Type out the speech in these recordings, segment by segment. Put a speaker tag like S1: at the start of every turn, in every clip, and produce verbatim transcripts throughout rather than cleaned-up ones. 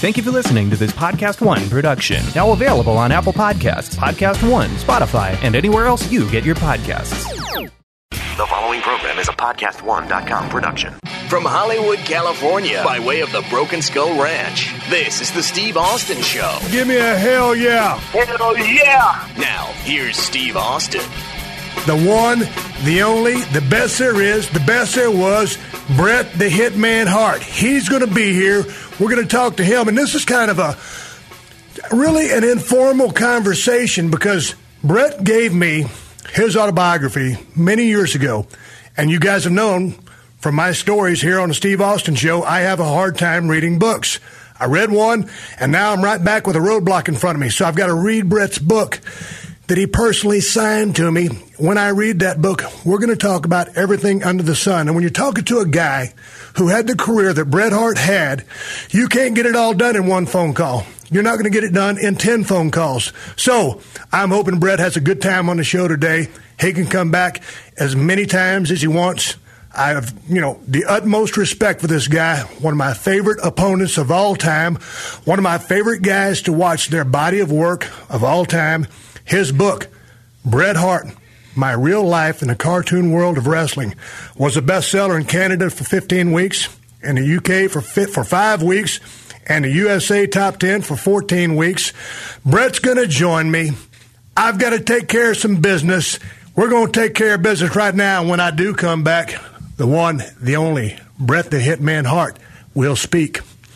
S1: Thank you for listening to this Podcast One production. Now available on Apple Podcasts, Podcast One, Spotify, and anywhere else you get your podcasts.
S2: The following program is a podcast one dot com production.
S3: From Hollywood, California, by way of the Broken Skull Ranch, this is the Steve Austin Show.
S4: Give me a hell yeah.
S5: Hell yeah.
S3: Now, here's Steve Austin.
S4: The one, the only, the best there is, the best there was, Bret the Hitman Hart. He's going to be here. We're going to talk to him. And this is kind of a, really an informal conversation because Bret gave me his autobiography many years ago. And you guys have known from my stories here on the Steve Austin Show, I have a hard time reading books. I read one, and now I'm right back with a roadblock in front of me. So I've got to read Bret's book that he personally signed to me. When I read that book, we're going to talk about everything under the sun. And when you're talking to a guy who had the career that Bret Hart had, you can't get it all done in one phone call. You're not going to get it done in ten phone calls. So I'm hoping Bret has a good time on the show today. He can come back as many times as he wants. I have, you know, the utmost respect for this guy, one of my favorite opponents of all time, one of my favorite guys to watch their body of work of all time. His book, Bret Hart, My Real Life in the Cartoon World of Wrestling, was a bestseller in Canada for fifteen weeks, in the U K for for five weeks, and the U S A Top ten for fourteen weeks. Bret's going to join me. I've got to take care of some business. We're going to take care of business right now. When I do come back, the one, the only, Bret the Hitman Hart will speak.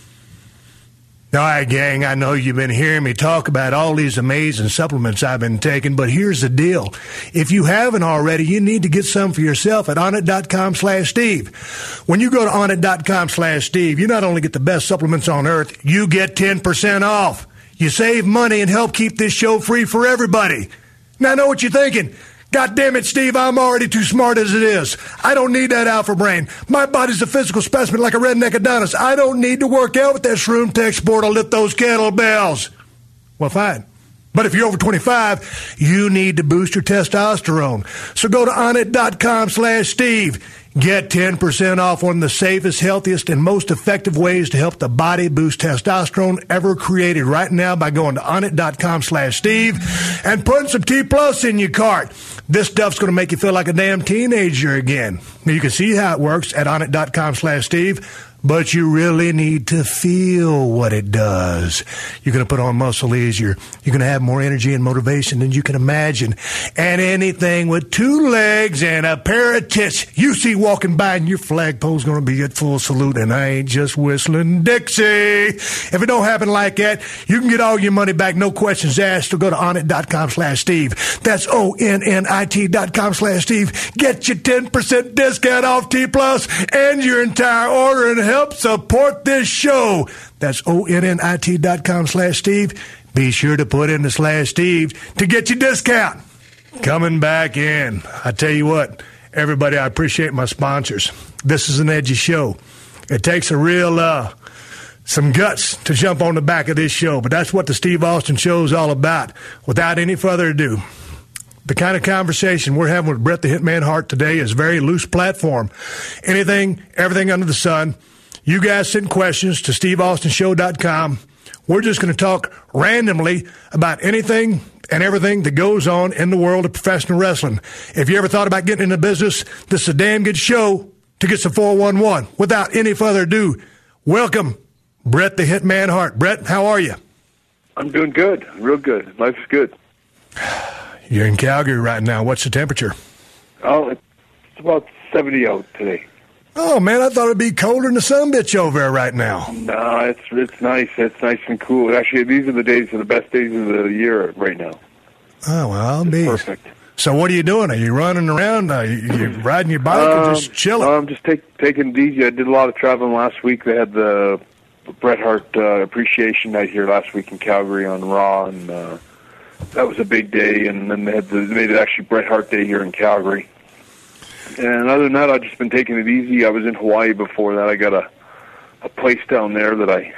S4: All right, gang, I know you've been hearing me talk about all these amazing supplements I've been taking, but here's the deal. If you haven't already, you need to get some for yourself at onnit.com slash Steve. When you go to onnit.com slash Steve, you not only get the best supplements on earth, you get ten percent off. You save money and help keep this show free for everybody. Now, I know what you're thinking. God damn it, Steve, I'm already too smart as it is. I don't need that alpha brain. My body's a physical specimen like a redneck Adonis. I don't need to work out with that Shroom Tech Sport or lift those kettlebells. Well, fine. But if you're over twenty-five, you need to boost your testosterone. So go to onnit.com slash Steve. Get ten percent off one of the safest, healthiest, and most effective ways to help the body boost testosterone ever created right now by going to onnit.com slash Steve and putting some T Plus in your cart. This stuff's going to make you feel like a damn teenager again. Now, you can see how it works at onnit.com slash Steve. But you really need to feel what it does. You're going to put on muscle easier. You're going to have more energy and motivation than you can imagine. And anything with two legs and a pair of tits you see walking by, and your flagpole's going to be at full salute, and I ain't just whistling Dixie. If it don't happen like that, you can get all your money back, no questions asked, so go to onnit.com slash Steve. That's O N N I T dot com slash Steve. Get your ten percent discount off T Plus and your entire order and help support this show. That's O N N I T dot com slash Steve. Be sure to put in the slash Steve to get your discount. Coming back in. I tell you what, everybody, I appreciate my sponsors. This is an edgy show. It takes a real, uh, some guts to jump on the back of this show, but that's what the Steve Austin Show is all about. Without any further ado, the kind of conversation we're having with Bret the Hitman Hart today is very loose platform. Anything, everything under the sun. You guys send questions to steve austin show dot com. We're just going to talk randomly about anything and everything that goes on in the world of professional wrestling. If you ever thought about getting into business, this is a damn good show to get some four one one. Without any further ado, welcome, Bret the Hitman Hart. Bret, how are you?
S5: I'm doing good. Real good. Life's good.
S4: You're in Calgary right now. What's the temperature?
S5: Oh, it's about seventy out today.
S4: Oh, man, I thought it'd be colder than the sumbitch over there right now.
S5: No, it's it's nice. It's nice and cool. Actually, these are the days, are the best days of the year right now.
S4: Oh, well, I'll be.
S5: Perfect.
S4: So what are you doing? Are you running around? Are you, you riding your bike
S5: um,
S4: or just chilling?
S5: I'm just take, taking it easy. I did a lot of traveling last week. They had the Bret Hart uh, Appreciation Night here last week in Calgary on Raw, and uh, that was a big day. And then they had the, they made it actually Bret Hart Day here in Calgary. And other than that, I've just been taking it easy. I was in Hawaii before that. I got a, a place down there that I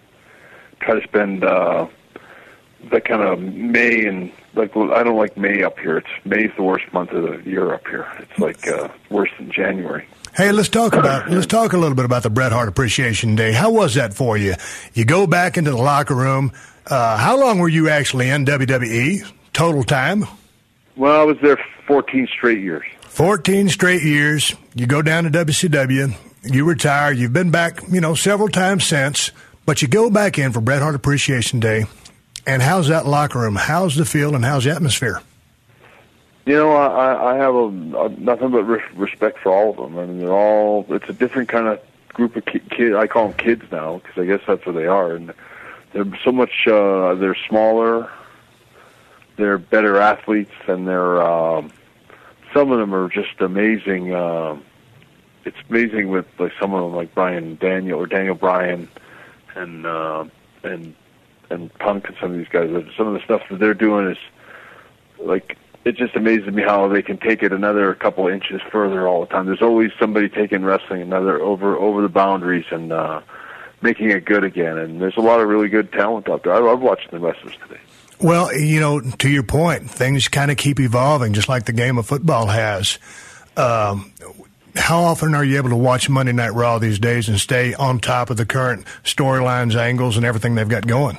S5: try to spend uh, that kind of May and, like, I don't like May up here. It's May's the worst month of the year up here. It's like uh, worse than January.
S4: Hey, let's talk about let's talk a little bit about the Bret Hart Appreciation Day. How was that for you? You go back into the locker room. Uh, how long were you actually in W W E total time?
S5: Well, I was there fourteen straight years.
S4: fourteen straight years. You go down to W C W. You retire. You've been back, you know, several times since. But you go back in for Bret Hart Appreciation Day. And how's that locker room? How's the feel and how's the atmosphere?
S5: You know, I, I have a, a, nothing but re- respect for all of them. I mean, they're all, it's a different kind of group of kids. Kid, I call them kids now because I guess that's what they are. And they're so much, uh, they're smaller, they're better athletes, and they're, um, some of them are just amazing. Uh, it's amazing with like some of them, like Brian Daniel or Daniel Bryan and, uh, and, and Punk and some of these guys. Some of the stuff that they're doing is like, it just amazes me how they can take it another couple of inches further all the time. There's always somebody taking wrestling another over over the boundaries and uh, making it good again. And there's a lot of really good talent out there. I love watching the wrestlers today.
S4: Well, you know, to your point, things kind of keep evolving, just like the game of football has. Um, how often are you able to watch Monday Night Raw these days and stay on top of the current storylines, angles, and everything they've got going?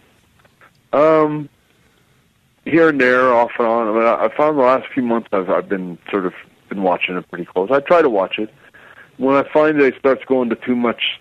S5: Um. Here and there, off and on. I mean, I found the last few months I've I've been sort of been watching it pretty close. I try to watch it. When I find that it starts going to too much,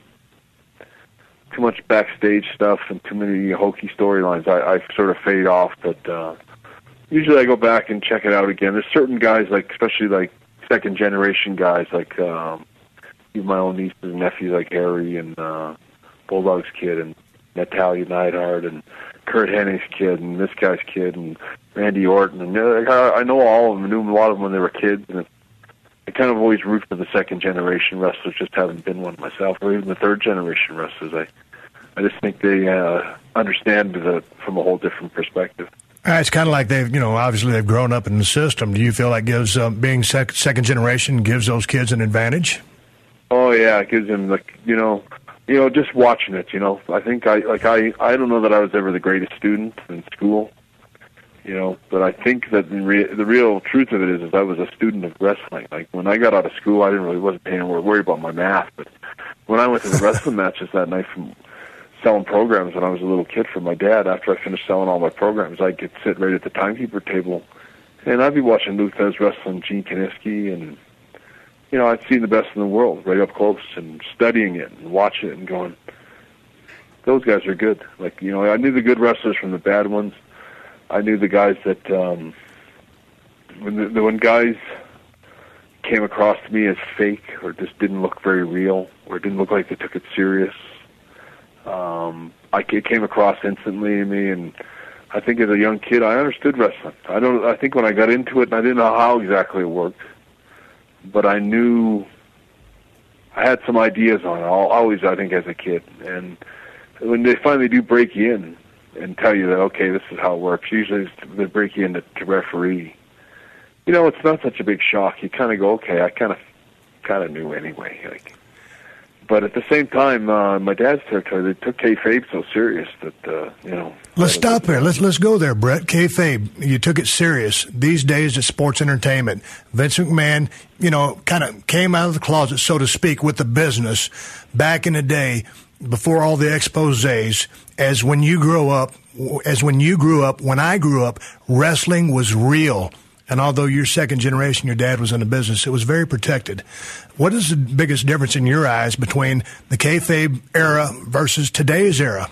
S5: too much backstage stuff and too many hokey storylines, I, I sort of fade off. But uh, usually I go back and check it out again. There's certain guys, like especially like second generation guys, like um, even my own nieces and nephews, like Harry and uh, Bulldog's kid and Natalia Neidhart and Kurt Hennig's kid and this guy's kid and Randy Orton. And uh, I know all of them. I knew a lot of them when they were kids. And I kind of always root for the second generation wrestlers, just haven't been one myself, or even the third generation wrestlers. I, I just think they uh, understand it from a whole different perspective.
S4: Uh, it's kind of like they've, you know, obviously they've grown up in the system. Do you feel like gives um, being sec- second generation gives those kids an advantage?
S5: Oh yeah, it gives them like you know. You know, just watching it, you know, I think I, like I, I don't know that I was ever the greatest student in school, you know, but I think that the, re- the real truth of it is, is I was a student of wrestling. Like when I got out of school, I didn't really, wasn't paying or worried about my math, but when I went to the wrestling matches that night from selling programs when I was a little kid for my dad, after I finished selling all my programs, I'd get sit right at the timekeeper table and I'd be watching Lou Thesz wrestling Gene Kiniski and, you know, I'd seen the best in the world right up close and studying it and watching it and going, those guys are good. Like, you know, I knew the good wrestlers from the bad ones. I knew the guys that, um, when the, the when guys came across to me as fake or just didn't look very real or didn't look like they took it serious, um, I, it came across instantly to me. And I think as a young kid, I understood wrestling. I don't, I think when I got into it, and I didn't know how exactly it worked, but I knew I had some ideas on it, always, I think, as a kid. And when they finally do break you in and tell you that, okay, this is how it works, usually they break you in to, to referee. You know, it's not such a big shock. You kind of go, okay, I kind of kind of knew anyway. Like, but at the same time, uh, my dad's territory, they took kayfabe so serious that, uh, you know.
S4: Let's stop there. Let's let's go there, Bret. Kayfabe, you took it serious. These days, it's sports entertainment. Vince McMahon, you know, kind of came out of the closet, so to speak, with the business back in the day before all the exposés. As when you grew up, as when you grew up, when I grew up, wrestling was real. And although you're second generation, your dad was in the business, it was very protected. What is the biggest difference in your eyes between the kayfabe era versus today's era?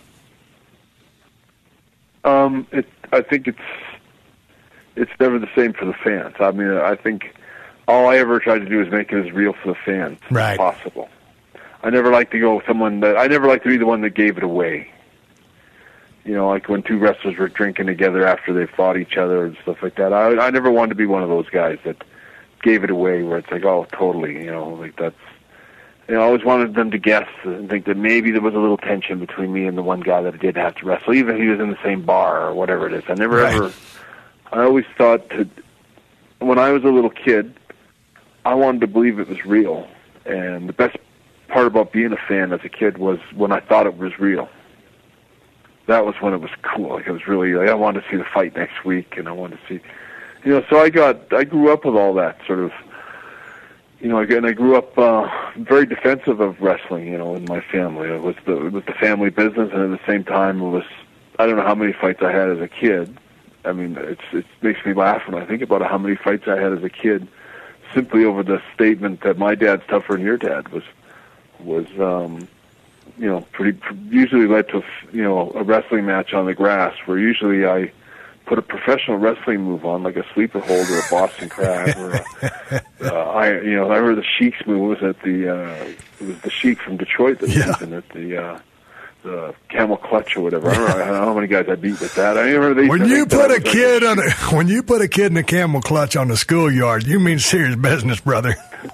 S5: Um, it, I think it's it's never the same for the fans. I mean, I think all I ever tried to do is make it as real for the fans
S4: right.
S5: as possible. I never like to go with someone that I never like to be the one that gave it away. You know, like when two wrestlers were drinking together after they fought each other and stuff like that. I I never wanted to be one of those guys that gave it away where it's like, oh, totally, you know, like that's, you know, I always wanted them to guess and think that maybe there was a little tension between me and the one guy that I did have to wrestle, even if he was in the same bar or whatever it is. I never
S4: right.
S5: ever, I always thought to, when I was a little kid, I wanted to believe it was real. And the best part about being a fan as a kid was when I thought it was real. That was when it was cool. Like it was really, like I wanted to see the fight next week, and I wanted to see, you know. So I got, I grew up with all that sort of you know, again, I grew up uh, very defensive of wrestling, you know, in my family. It was the it was the family business, and at the same time, it was, I don't know how many fights I had as a kid. I mean, it's it makes me laugh when I think about how many fights I had as a kid, simply over the statement that my dad's tougher than your dad was, was, um, you know, pretty usually led to, you know, a wrestling match on the grass, where usually I put a professional wrestling move on, like a sleeper hold or a Boston Crab, or a, uh, I, you know, I remember the Sheik's move was at the, uh, it was the Sheik from Detroit that was
S4: yeah.
S5: using it, the, uh, the camel clutch or whatever. I don't, know, I don't know how many guys I beat with that. I remember they
S4: when you put a kid
S5: like,
S4: on a, when you put a kid in a camel clutch on the schoolyard, you mean serious business, brother.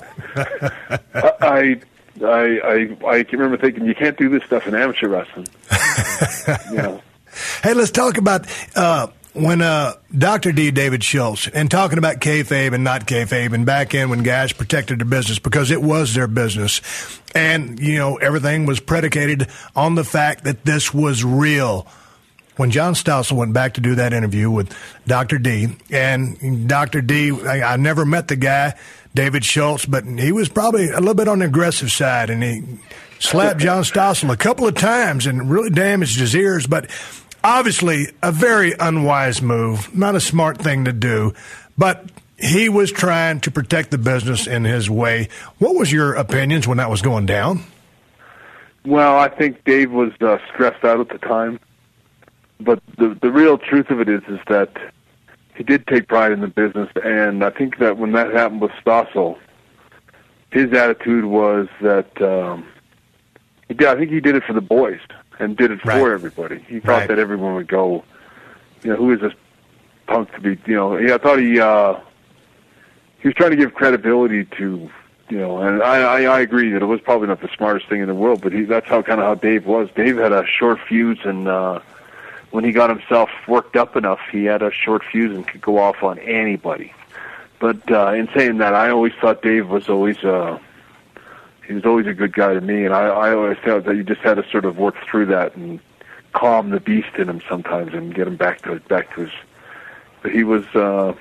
S5: I, I, I, I can remember thinking, you can't do this stuff in amateur wrestling. You know.
S4: Hey, let's talk about, uh, when uh, Doctor D, David Schultz, and talking about kayfabe and not kayfabe, and back in when guys protected their business because it was their business, and you know everything was predicated on the fact that this was real. When John Stossel went back to do that interview with Doctor D, and Doctor D, I, I never met the guy, David Schultz, but he was probably a little bit on the aggressive side, and he slapped John Stossel a couple of times and really damaged his ears, but obviously, a very unwise move, not a smart thing to do, but he was trying to protect the business in his way. What was your opinions when that was going down?
S5: Well, I think Dave was uh, stressed out at the time, but the the real truth of it is is that he did take pride in the business, and I think that when that happened with Stossel, his attitude was that um, he did, I think he did it for the boys. And did it
S4: right.
S5: for everybody. He thought
S4: right.
S5: that everyone would go, you know, who is this punk to be, you know, yeah, I thought he, uh, he was trying to give credibility to, you know, and I, I, I agree that it was probably not the smartest thing in the world, but he, that's how kind of how Dave was. Dave had a short fuse, and uh, when he got himself worked up enough, he had a short fuse and could go off on anybody. But uh, in saying that, I always thought Dave was always, uh, he was always a good guy to me, and I, I always felt that you just had to sort of work through that and calm the beast in him sometimes and get him back to back to his. But he was. Uh,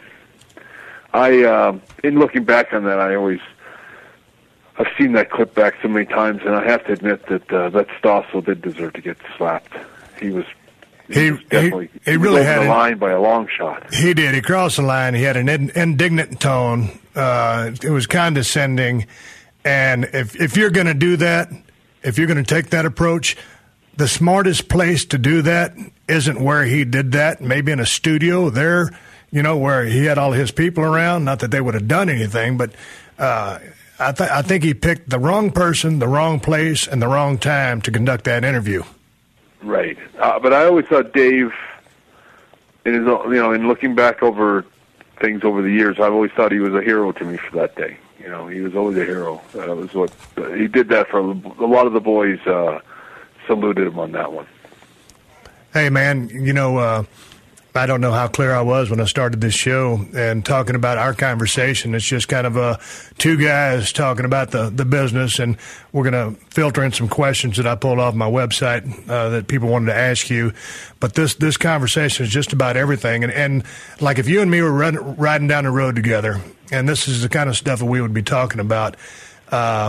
S5: I uh, in looking back on that, I always I've seen that clip back so many times, and I have to admit that uh, that Stossel did deserve to get slapped. He was. He,
S4: he,
S5: was definitely
S4: he, he
S5: he
S4: really
S5: was
S4: had
S5: over the
S4: an,
S5: line by a long shot.
S4: He did. He crossed the line. He had an in, indignant tone. Uh, it was condescending. And if if you're going to do that, if you're going to take that approach, the smartest place to do that isn't where he did that. Maybe in a studio there, you know, where he had all his people around. Not that they would have done anything, but uh, I, th- I think he picked the wrong person, the wrong place, and the wrong time to conduct that interview.
S5: Right. Uh, but I always thought Dave, in his, you know, in looking back over things over the years, I've always thought he was a hero to me for that day. You know, he was always a hero. That was what uh, he did. That for a lot of the boys. Uh, saluted him on that one.
S4: Hey, man, you know, uh, I don't know how clear I was when I started this show and talking about our conversation. It's just kind of uh, two guys talking about the, the business, and we're going to filter in some questions that I pulled off my website uh, that people wanted to ask you. But this this conversation is just about everything. And, and like if you and me were run, riding down the road together, and this is the kind of stuff that we would be talking about, uh,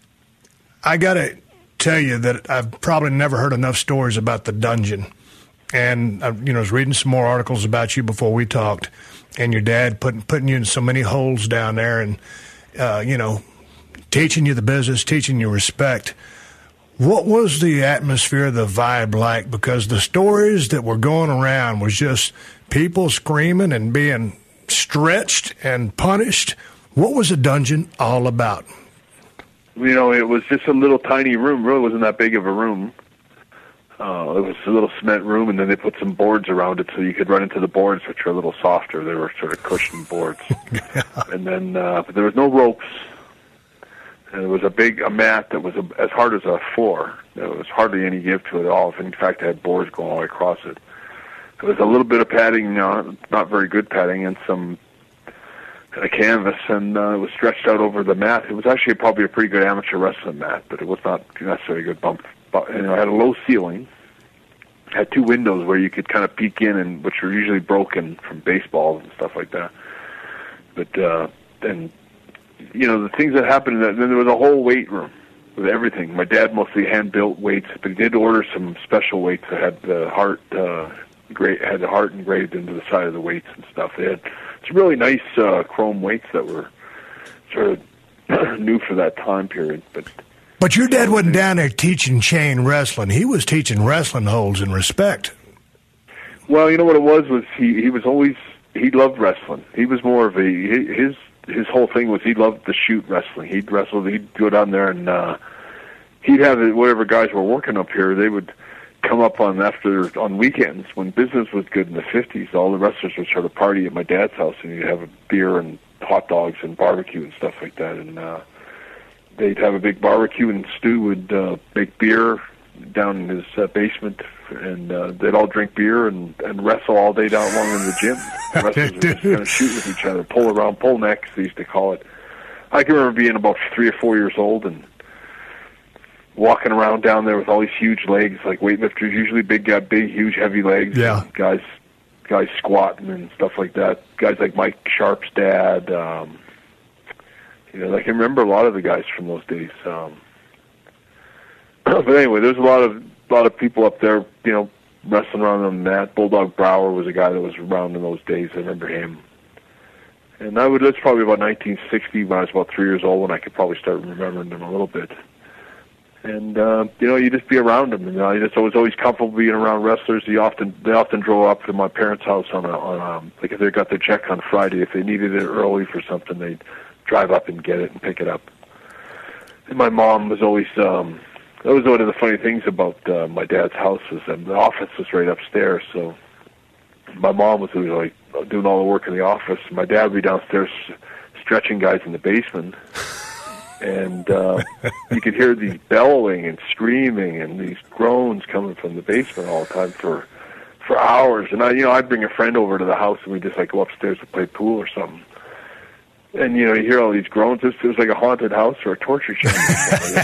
S4: I got to tell you that I've probably never heard enough stories about the dungeon. And I, you know, I was reading some more articles about you before we talked, and your dad putting putting you in so many holes down there, and uh, you know, teaching you the business, teaching you respect. What was the atmosphere, the vibe like? Because the stories that were going around was just people screaming and being stretched and punished. What was the dungeon all about?
S5: You know, it was just a little tiny room. Really wasn't that big of a room. Uh, it was a little cement room, and then they put some boards around it so you could run into the boards, which were a little softer. They were sort of cushioned boards. Yeah. And then uh, but there was no ropes. And there was a big a mat that was a, as hard as a floor. There was hardly any give to it at all. In fact, it had boards going all the way across it. There was a little bit of padding, you know, not very good padding, and some a canvas, and uh, it was stretched out over the mat. It was actually probably a pretty good amateur wrestling mat, but it was not necessarily a good bump. But, you know, it had a low ceiling, had two windows where you could kind of peek in, and which were usually broken from baseballs and stuff like that. But uh, and you know, the things that happened, and then there was a whole weight room with everything. My dad mostly hand-built weights, but he did order some special weights that had the heart, uh, gra- had the heart engraved into the side of the weights and stuff. They had some really nice uh, chrome weights that were sort of new for that time period. But
S4: but your dad wasn't down there teaching chain wrestling. He was teaching wrestling holds and respect.
S5: Well, you know what it was was he he was always he loved wrestling. He was more of a his his whole thing was he loved to shoot wrestling. He'd wrestle. He'd go down there and uh, he'd have whatever guys were working up here. They would come up on after on weekends when business was good in the fifties. All the wrestlers would sort of party at my dad's house, and you'd have a beer and hot dogs and barbecue and stuff like that. And uh, they'd have a big barbecue, and Stu would uh, make beer down in his uh, basement, and uh, they'd all drink beer and, and wrestle all day down long in the gym. The wrestlers would just kind of shoot with each other, pull around, pull necks, they used to call it. I can remember being about three or four years old and walking around down there with all these huge legs, like weightlifters, usually big, got big, huge, heavy legs.
S4: Yeah.
S5: Guys, guys squatting and stuff like that. Guys like Mike Sharp's dad. Um, you know, I can remember a lot of the guys from those days. Um, but anyway, there's a lot of a lot of people up there, you know, wrestling around on the mat. Bulldog Brower was a guy that was around in those days. I remember him. And I would, that's probably about nineteen sixty when I was about three years old, when I could probably start remembering them a little bit. And, uh, you know, you just be around them. And, uh, you just, I was always comfortable being around wrestlers. You often, they often drove up to my parents' house on a, on um, like if they got their check on Friday, if they needed it early for something, they'd drive up and get it and pick it up. And my mom was always, um, that was one of the funny things about uh, my dad's house was that the office was right upstairs. So my mom was always like doing all the work in the office. My dad would be downstairs stretching guys in the basement. And uh, you could hear these bellowing and screaming and these groans coming from the basement all the time for for hours. And I, you know, I'd bring a friend over to the house and we'd just like go upstairs to play pool or something. And you know, you hear all these groans. It was like a haunted house or a torture chamber.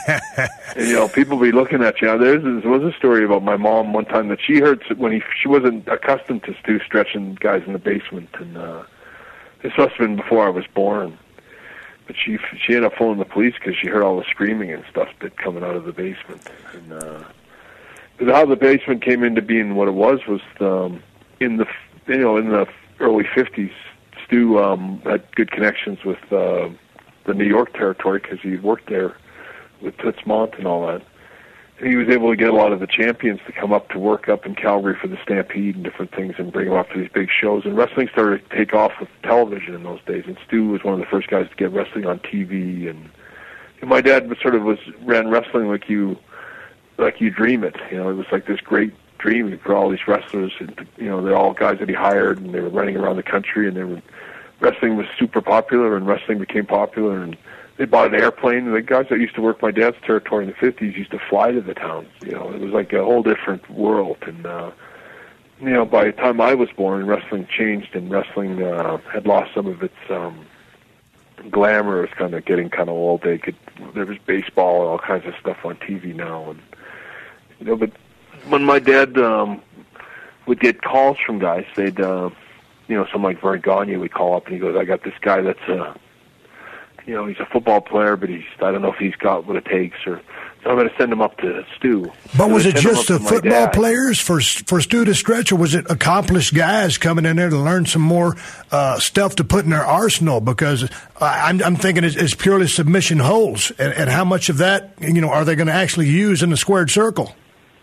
S5: And you know, people be looking at you. Now, there's there was a story about my mom one time that she heard when he she wasn't accustomed to Stu stretching guys in the basement, and uh, this must have been before I was born. But she she ended up phoning the police because she heard all the screaming and stuff that coming out of the basement. And uh, but how the basement came into being what it was was um, in the you know in the early fifties. Stu um, had good connections with uh, the New York territory because he worked there with Toots Mondt and all that. And he was able to get a lot of the champions to come up to work up in Calgary for the Stampede and different things and bring them up to these big shows. And wrestling started to take off with television in those days. And Stu was one of the first guys to get wrestling on T V. And, and my dad was sort of was ran wrestling like you like you dream it. You know, it was like this great dream for all these wrestlers. And, you know, they're all guys that he hired, and they were running around the country, and they were wrestling was super popular, and wrestling became popular, and they bought an airplane. The guys that used to work my dad's territory in the fifties used to fly to the towns. You know, it was like a whole different world. And uh, you know, by the time I was born, wrestling changed, and wrestling uh, had lost some of its um, glamour. It was kind of getting kind of old. They could there was baseball and all kinds of stuff on T V now, and you know. But when my dad um, would get calls from guys, they'd uh, you know, someone like Vern Gagne would call up and he goes, "I got this guy that's uh, you know, he's a football player, but he's I don't know if he's got what it takes, or so I'm going to send him up to Stu."
S4: But
S5: so
S4: was it just the football
S5: dad.
S4: players for for Stu to stretch, or was it accomplished guys coming in there to learn some more uh, stuff to put in their arsenal? Because I, I'm, I'm thinking it's, it's purely submission holds, and, and how much of that, you know, are they going to actually use in the squared circle?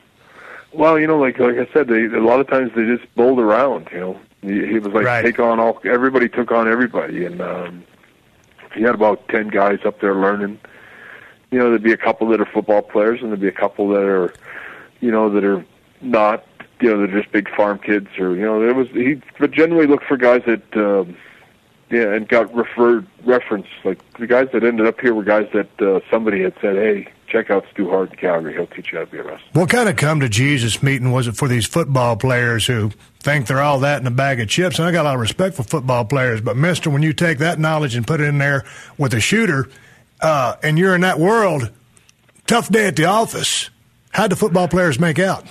S5: Well, you know, like like I said, they, a lot of times they just bowled around. You know, he, he was like
S4: Right.
S5: take on all. Everybody took on everybody, and um, he had about ten guys up there learning. You know, there'd be a couple that are football players, and there'd be a couple that are, you know, that are not. You know, they're just big farm kids, or you know, there was he. But generally, looked for guys that, um, yeah, and got referred reference. Like the guys that ended up here were guys that uh, somebody had said, "Hey, check out Stu Hart in Calgary. He'll teach you how to be a wrestler."
S4: What kind of come to Jesus meeting was it for these football players who think they're all that in a bag of chips? And I got a lot of respect for football players, but mister, when you take that knowledge and put it in there with a shooter, uh, and you're in that world, tough day at the office. How'd the football players make out?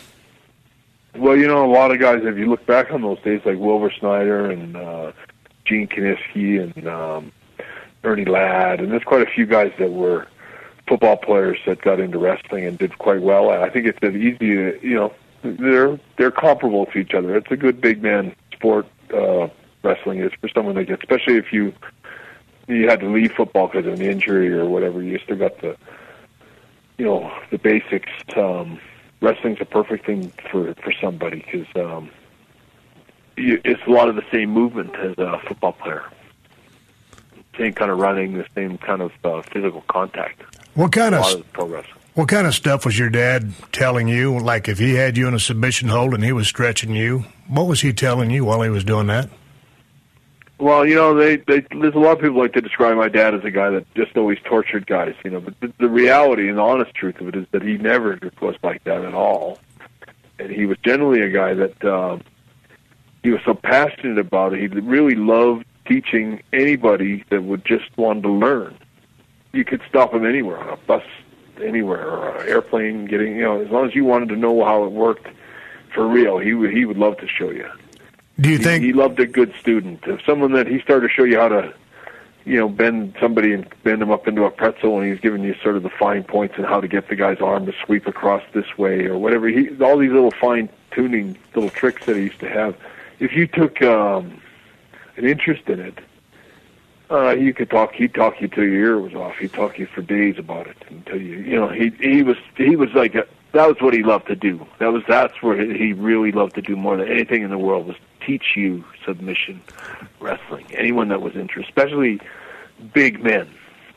S5: Well, you know, a lot of guys, if you look back on those days, like Wilbur Snyder and uh, Gene Kiniski and, um, Ernie Ladd, and there's quite a few guys that were football players that got into wrestling and did quite well. I think it's an easy, you know, they're they're comparable to each other. It's a good big man sport. Uh, wrestling is for someone that gets, especially if you you had to leave football because of an injury or whatever. You still got the, you know, the basics. Um, wrestling's a perfect thing for for somebody because um, you, it's a lot of the same movement as a football player. Same kind of running, the same kind of uh, physical contact.
S4: What kind of,
S5: of pro wrestling.
S4: What kind of stuff was your dad telling you? Like if he had you in a submission hold and he was stretching you, what was he telling you while he was doing that?
S5: Well, you know, they, they there's a lot of people like to describe my dad as a guy that just always tortured guys, you know. But the, the reality and the honest truth of it is that he never was like that at all. And he was generally a guy that um, he was so passionate about it. He really loved teaching anybody that would just want to learn. You could stop him anywhere, on a bus, anywhere, or an airplane, getting, you know, as long as you wanted to know how it worked for real, he would, he would love to show you.
S4: Do you
S5: he,
S4: think...
S5: He loved a good student. If someone that he started to show you how to, you know, bend somebody and bend them up into a pretzel, and he's giving you sort of the fine points and how to get the guy's arm to sweep across this way or whatever. He, all these little fine-tuning little tricks that he used to have. If you took... Um, an interest in it, uh, you could talk. He'd talk you till your ear was off. He'd talk you for days about it until you, you know, he he was he was like a, that was what he loved to do. That was that's where he really loved to do more than anything in the world was teach you submission wrestling. Anyone that was interested, especially big men,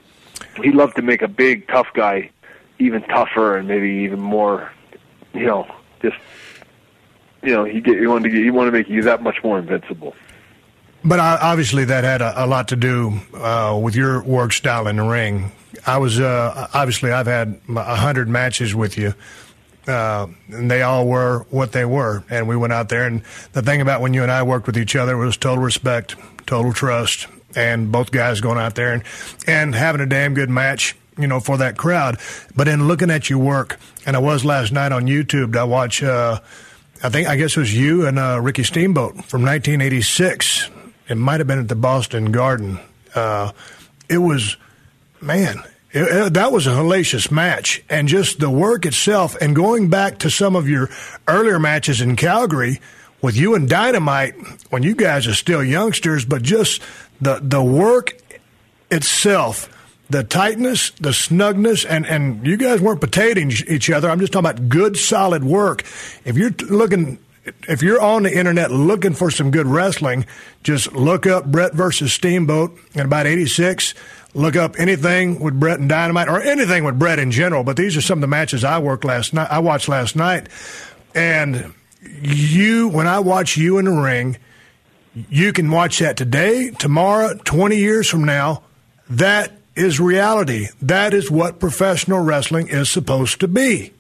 S5: he loved to make a big tough guy even tougher and maybe even more, you know, just you know he get he wanted to get, he wanted to make you that much more invincible.
S4: But obviously that had a, a lot to do uh, with your work style in the ring. I was uh, obviously I've had a hundred matches with you, uh, and they all were what they were. And we went out there, and the thing about when you and I worked with each other was total respect, total trust, and both guys going out there and, and having a damn good match, you know, for that crowd. But in looking at your work, and I was last night on YouTube, I watched, uh, I think I guess it was you and uh, Ricky Steamboat from nineteen eighty-six. It might have been at the Boston Garden. Uh, it was, man, it, it, that was a hellacious match. And just the work itself, and going back to some of your earlier matches in Calgary with you and Dynamite, when you guys are still youngsters, but just the, the work itself, the tightness, the snugness, and, and you guys weren't potatoing each other. I'm just talking about good, solid work. If you're looking... If you're on the internet looking for some good wrestling, just look up Bret versus Steamboat in about eighty-six. Look up anything with Bret and Dynamite, or anything with Bret in general. But these are some of the matches I worked last night. I watched last night, and you, when I watch you in the ring, you can watch that today, tomorrow, twenty years from now. That is reality. That is what professional wrestling is supposed to be.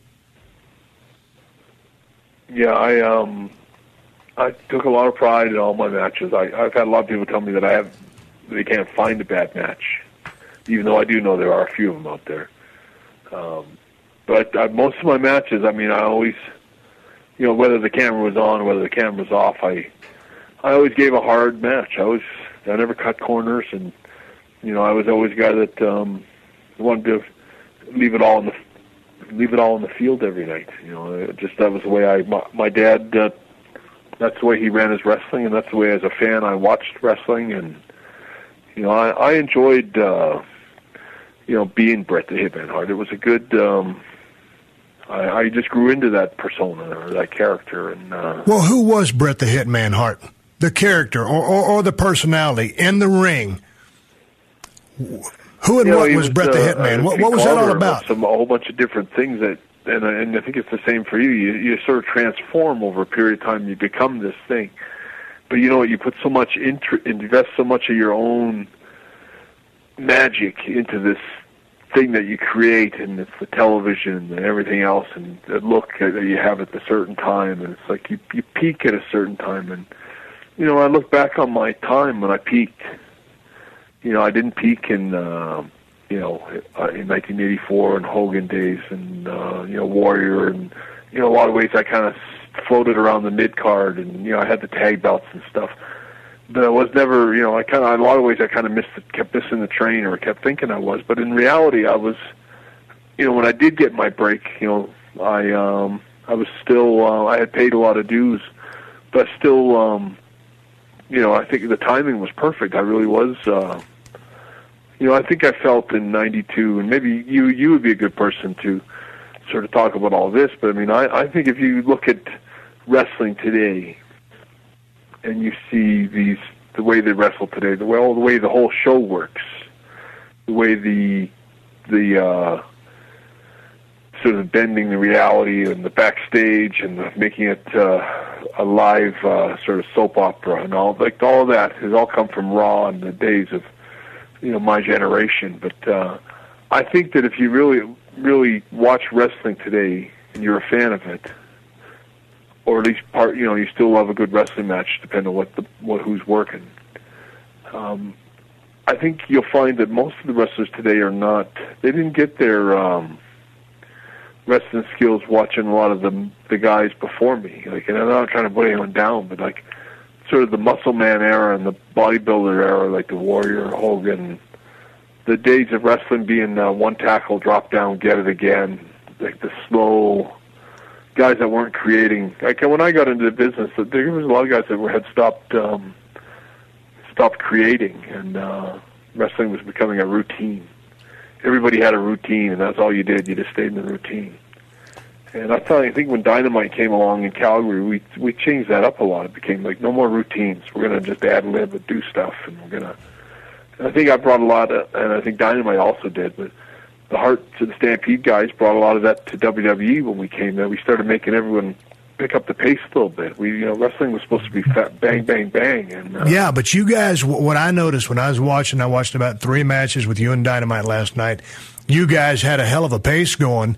S4: Yeah,
S5: I um, I took a lot of pride in all my matches. I, I've had a lot of people tell me that I have they can't find a bad match, even though I do know there are a few of them out there. Um, but I, most of my matches, I mean, I always, you know, whether the camera was on or whether the camera was off, I I always gave a hard match. I was I never cut corners, and you know, I was always a guy that um, wanted to leave it all in the. leave it all in the field every night. You know, just that was the way I, my, my dad, uh, that's the way he ran his wrestling, and that's the way as a fan I watched wrestling, and, you know, I, I enjoyed, uh, you know, being Bret the Hitman Hart. It was a good, um, I, I just grew into that persona or that character. And uh,
S4: Well, who was Bret the Hitman Hart? The character or, or, or the personality in the ring? Who and
S5: you know,
S4: what was,
S5: was
S4: Bret the
S5: uh,
S4: Hitman? What, what was that all about?
S5: Some, a whole bunch of different things that, and, and I think it's the same for you. you. You sort of transform over a period of time. You become this thing. But you know what? You put so much, intr- invest so much of your own magic into this thing that you create, and it's the television and everything else, and the look that you have at a certain time, and it's like you, you peak at a certain time. And, you know, I look back on my time when I peaked. You know, I didn't peak in, uh, you know, in nineteen eighty-four and Hogan days and, uh, you know, Warrior. And, you know, a lot of ways I kind of floated around the mid-card and, you know, I had the tag belts and stuff. that I was never, you know, I kind of, in a lot of ways, I kind of missed, the, kept missing the train, or kept thinking I was. But in reality, I was, you know, when I did get my break, you know, I, um, I was still, uh, I had paid a lot of dues, but still, um, you know, I think the timing was perfect. I really was, uh, you know, I think I felt in ninety-two, and maybe you, you would be a good person to sort of talk about all this. But I mean, I, I think if you look at wrestling today, and you see these, the way they wrestle today, the way, the way the whole show works, the way the, the, uh, sort of bending the reality and the backstage and the, making it uh, a live uh, sort of soap opera and all, like all of that has all come from Raw in the days of, you know, my generation. But uh, I think that if you really, really watch wrestling today and you're a fan of it, or at least part, you know, you still love a good wrestling match, depending on what the what who's working. Um, I think you'll find that most of the wrestlers today are not. They didn't get their um, wrestling skills watching a lot of the the guys before me. Like, and I'm not trying to put anyone down, but like sort of the muscle man era and the bodybuilder era, like the Warrior, Hogan, the days of wrestling being uh, one tackle, drop down, get it again, like the slow guys that weren't creating. Like when I got into the business, there was a lot of guys that were, had stopped um, stopped creating, and uh, wrestling was becoming a routine. Everybody had a routine, and that's all you did. You just stayed in the routine. And I thought, I think when Dynamite came along in Calgary, we we changed that up a lot. It became like no more routines. We're going to just ad lib and do stuff, and we're going to. I think I brought a lot of, and I think Dynamite also did, but the Heart to the Stampede guys brought a lot of that to W W E when we came there. We started making everyone pick up the pace a little bit. We, you know, wrestling was supposed to be fat, bang, bang, bang. And uh,
S4: yeah, but you guys, what I noticed when I was watching, I watched about three matches with you and Dynamite last night. You guys had a hell of a pace going.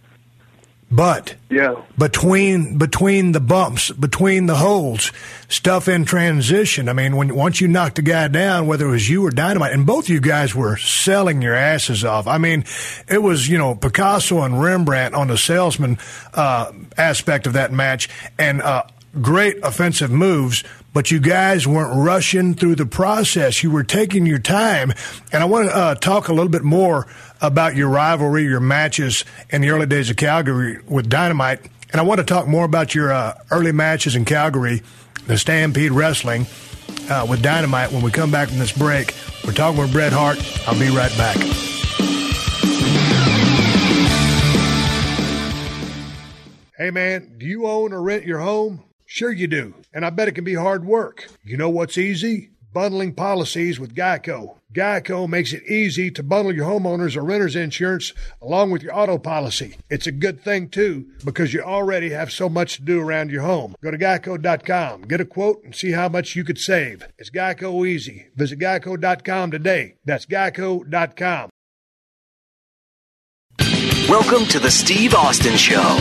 S4: But
S5: yeah.
S4: between between the bumps, between the holds, stuff in transition, I mean, when once you knocked the guy down, whether it was you or Dynamite, and both of you guys were selling your asses off. I mean, it was, you know, Picasso and Rembrandt on the salesman uh, aspect of that match, and uh, great offensive moves, but you guys weren't rushing through the process. You were taking your time. And I want to uh, talk a little bit more about your rivalry, your matches in the early days of Calgary with Dynamite. And I want to talk more about your uh, early matches in Calgary, the Stampede Wrestling, uh, with Dynamite when we come back from this break. We're talking with Bret Hart. I'll be right back. Hey, man, do you own or rent your home? Sure you do, and I bet it can be hard work. You know what's easy? Bundling policies with Geico. Geico makes it easy to bundle your homeowners or renters insurance along with your auto policy. It's a good thing, too, because you already have so much to do around your home. Go to geico dot com, get a quote, and see how much you could save. It's Geico easy. Visit geico dot com today. That's geico dot com.
S3: Welcome to the Steve Austin Show.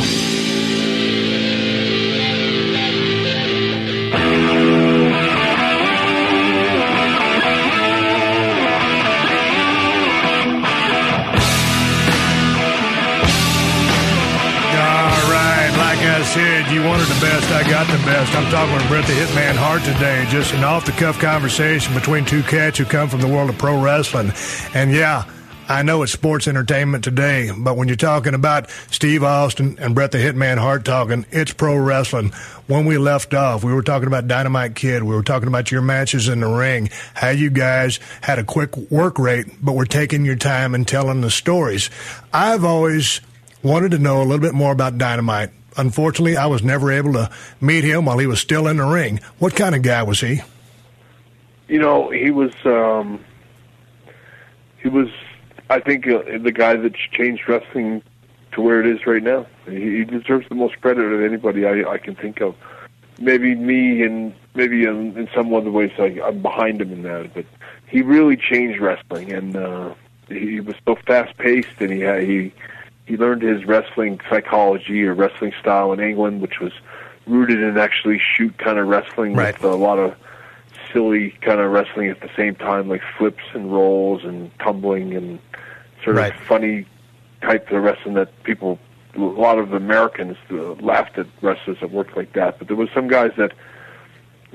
S4: I said, you wanted the best, I got the best. I'm talking with Bret the Hitman Hart today. Just an off-the-cuff conversation between two cats who come from the world of pro wrestling. And yeah, I know it's sports entertainment today, but when you're talking about Steve Austin and Bret the Hitman Hart talking, it's pro wrestling. When we left off, we were talking about Dynamite Kid. We were talking about your matches in the ring, how you guys had a quick work rate, but were taking your time and telling the stories. I've always wanted to know a little bit more about Dynamite. Unfortunately, I was never able to meet him while he was still in the ring. What kind of guy was he?
S5: You know, he was, um, he was, I think, uh, the guy that changed wrestling to where it is right now. He, he deserves the most credit of anybody I, I can think of. Maybe me, and maybe in, in some other ways I, I'm behind him in that. But he really changed wrestling, and uh, he was so fast-paced, and he had, he. He learned his wrestling psychology or wrestling style in England, which was rooted in actually shoot kind of wrestling
S4: right.
S5: with a lot of silly kind of wrestling at the same time, like flips and rolls and tumbling and sort
S4: right.
S5: of funny type of wrestling that people, a lot of Americans uh, laughed at wrestlers that worked like that. But there was some guys that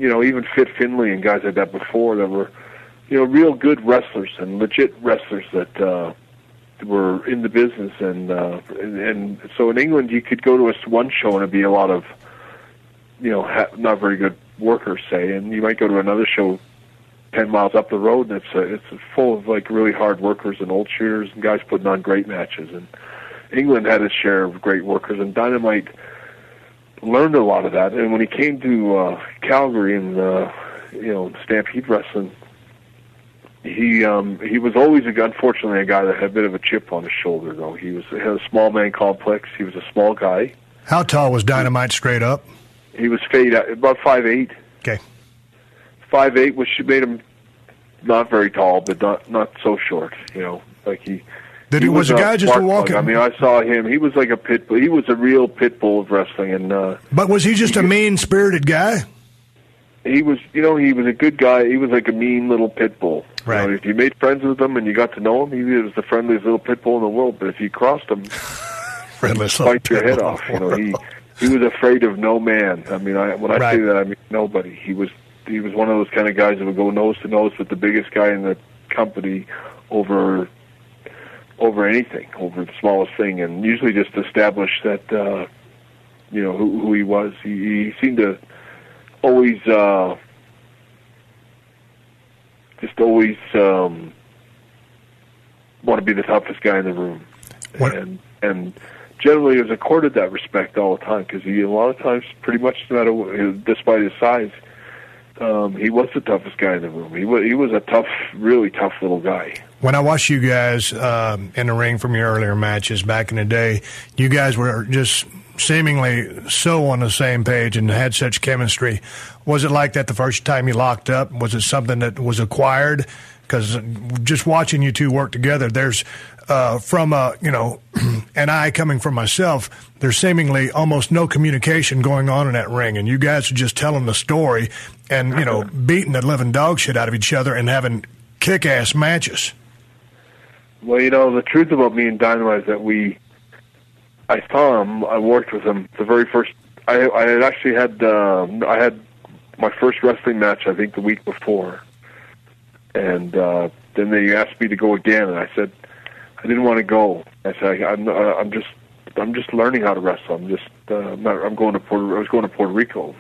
S5: you know, even Fit Finlay and guys like that before that were, you know, real good wrestlers and legit wrestlers that uh, were in the business. And, uh, and and so in England, you could go to a one show and it'd be a lot of, you know, ha- not very good workers, say, and you might go to another show ten miles up the road, and it's a, it's full of like really hard workers and old shooters and guys putting on great matches. And England had its share of great workers, and Dynamite learned a lot of that. And when he came to uh, Calgary and uh, you know Stampede Wrestling, he um, he was always a, unfortunately a guy that had a bit of a chip on his shoulder. Though he was he had a small man complex. He was a small guy.
S4: How tall was Dynamite straight up?
S5: He was fade about five eight.
S4: Okay.
S5: Five eight, which made him not very tall, but not not so short. You know, like he.
S4: Did
S5: he
S4: he was, was a guy just a walking?
S5: I mean, I saw him. He was like a pit bull. He was a real pit bull of wrestling, and. Uh,
S4: but was he just he, a mean-spirited guy?
S5: He was, you know, he was a good guy. He was like a mean little pit bull.
S4: Right.
S5: You know, if you made friends with him and you got to know him, he was the friendliest little pit bull in the world. But if you crossed him,
S4: friendless
S5: he'd bite your head off. You know, he he was afraid of no man. I mean, I, when I
S4: right.
S5: say that, I mean nobody. He was he was one of those kind of guys that would go nose to nose with the biggest guy in the company over over anything, over the smallest thing, and usually just establish that uh, you know who, who he was. He, he seemed to always uh, just always um, want to be the toughest guy in the room,
S4: what?
S5: and and generally was accorded that respect all the time because he a lot of times, pretty much no matter what, despite his size, um, he was the toughest guy in the room. He was he was a tough, really tough little guy.
S4: When I watched you guys um, in the ring from your earlier matches back in the day, you guys were just seemingly so on the same page and had such chemistry. Was it like that the first time you locked up? Was it something that was acquired? Because just watching you two work together, there's uh, from a, you know, and I coming from myself, there's seemingly almost no communication going on in that ring, and you guys are just telling the story and, you know, beating the living dog shit out of each other and having kick-ass matches.
S5: Well, you know, the truth about me and Dynamite is that we, I saw him, I worked with him the very first, I, I had actually had, uh, I had my first wrestling match, I think, the week before. And uh, then they asked me to go again, and I said, I didn't want to go. I said, I'm, uh, I'm just, I'm just learning how to wrestle. I'm just, uh, I'm, not, I'm going to Puerto, I was going to Puerto Rico.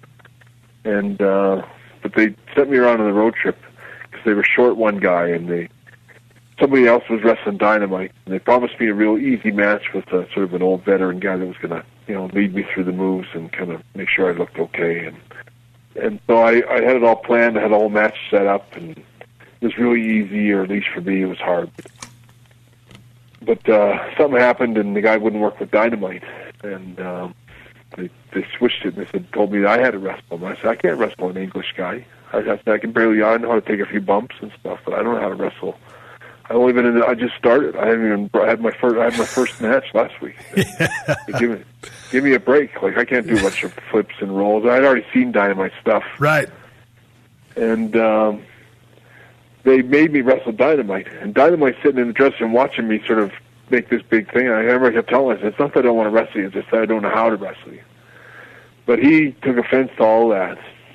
S5: And, uh, but they sent me around on the road trip because they were short one guy, and they, somebody else was wrestling Dynamite, and they promised me a real easy match with a, sort of an old veteran guy that was going to, you know, lead me through the moves and kind of make sure I looked okay. And and so I, I had it all planned. I had a whole match set up, and it was really easy, or at least for me, it was hard. But uh, something happened, and the guy wouldn't work with Dynamite, and um, they they switched it. And they said, told me that I had to wrestle him. I said, I can't wrestle an English guy. I, I, I can barely, I know how to take a few bumps and stuff, but I don't know how to wrestle. I only been in the, I just started. I haven't even. I had my first. I had my first match last week.
S4: Yeah.
S5: Give me, give me a break. Like I can't do a bunch of flips and rolls. I'd already seen Dynamite stuff.
S4: Right.
S5: And um, they made me wrestle Dynamite. And Dynamite sitting in the dressing room watching me sort of make this big thing. And I remember I kept telling him, "It's not that I don't want to wrestle you. It's just that I don't know how to wrestle you." But he took offense to all that,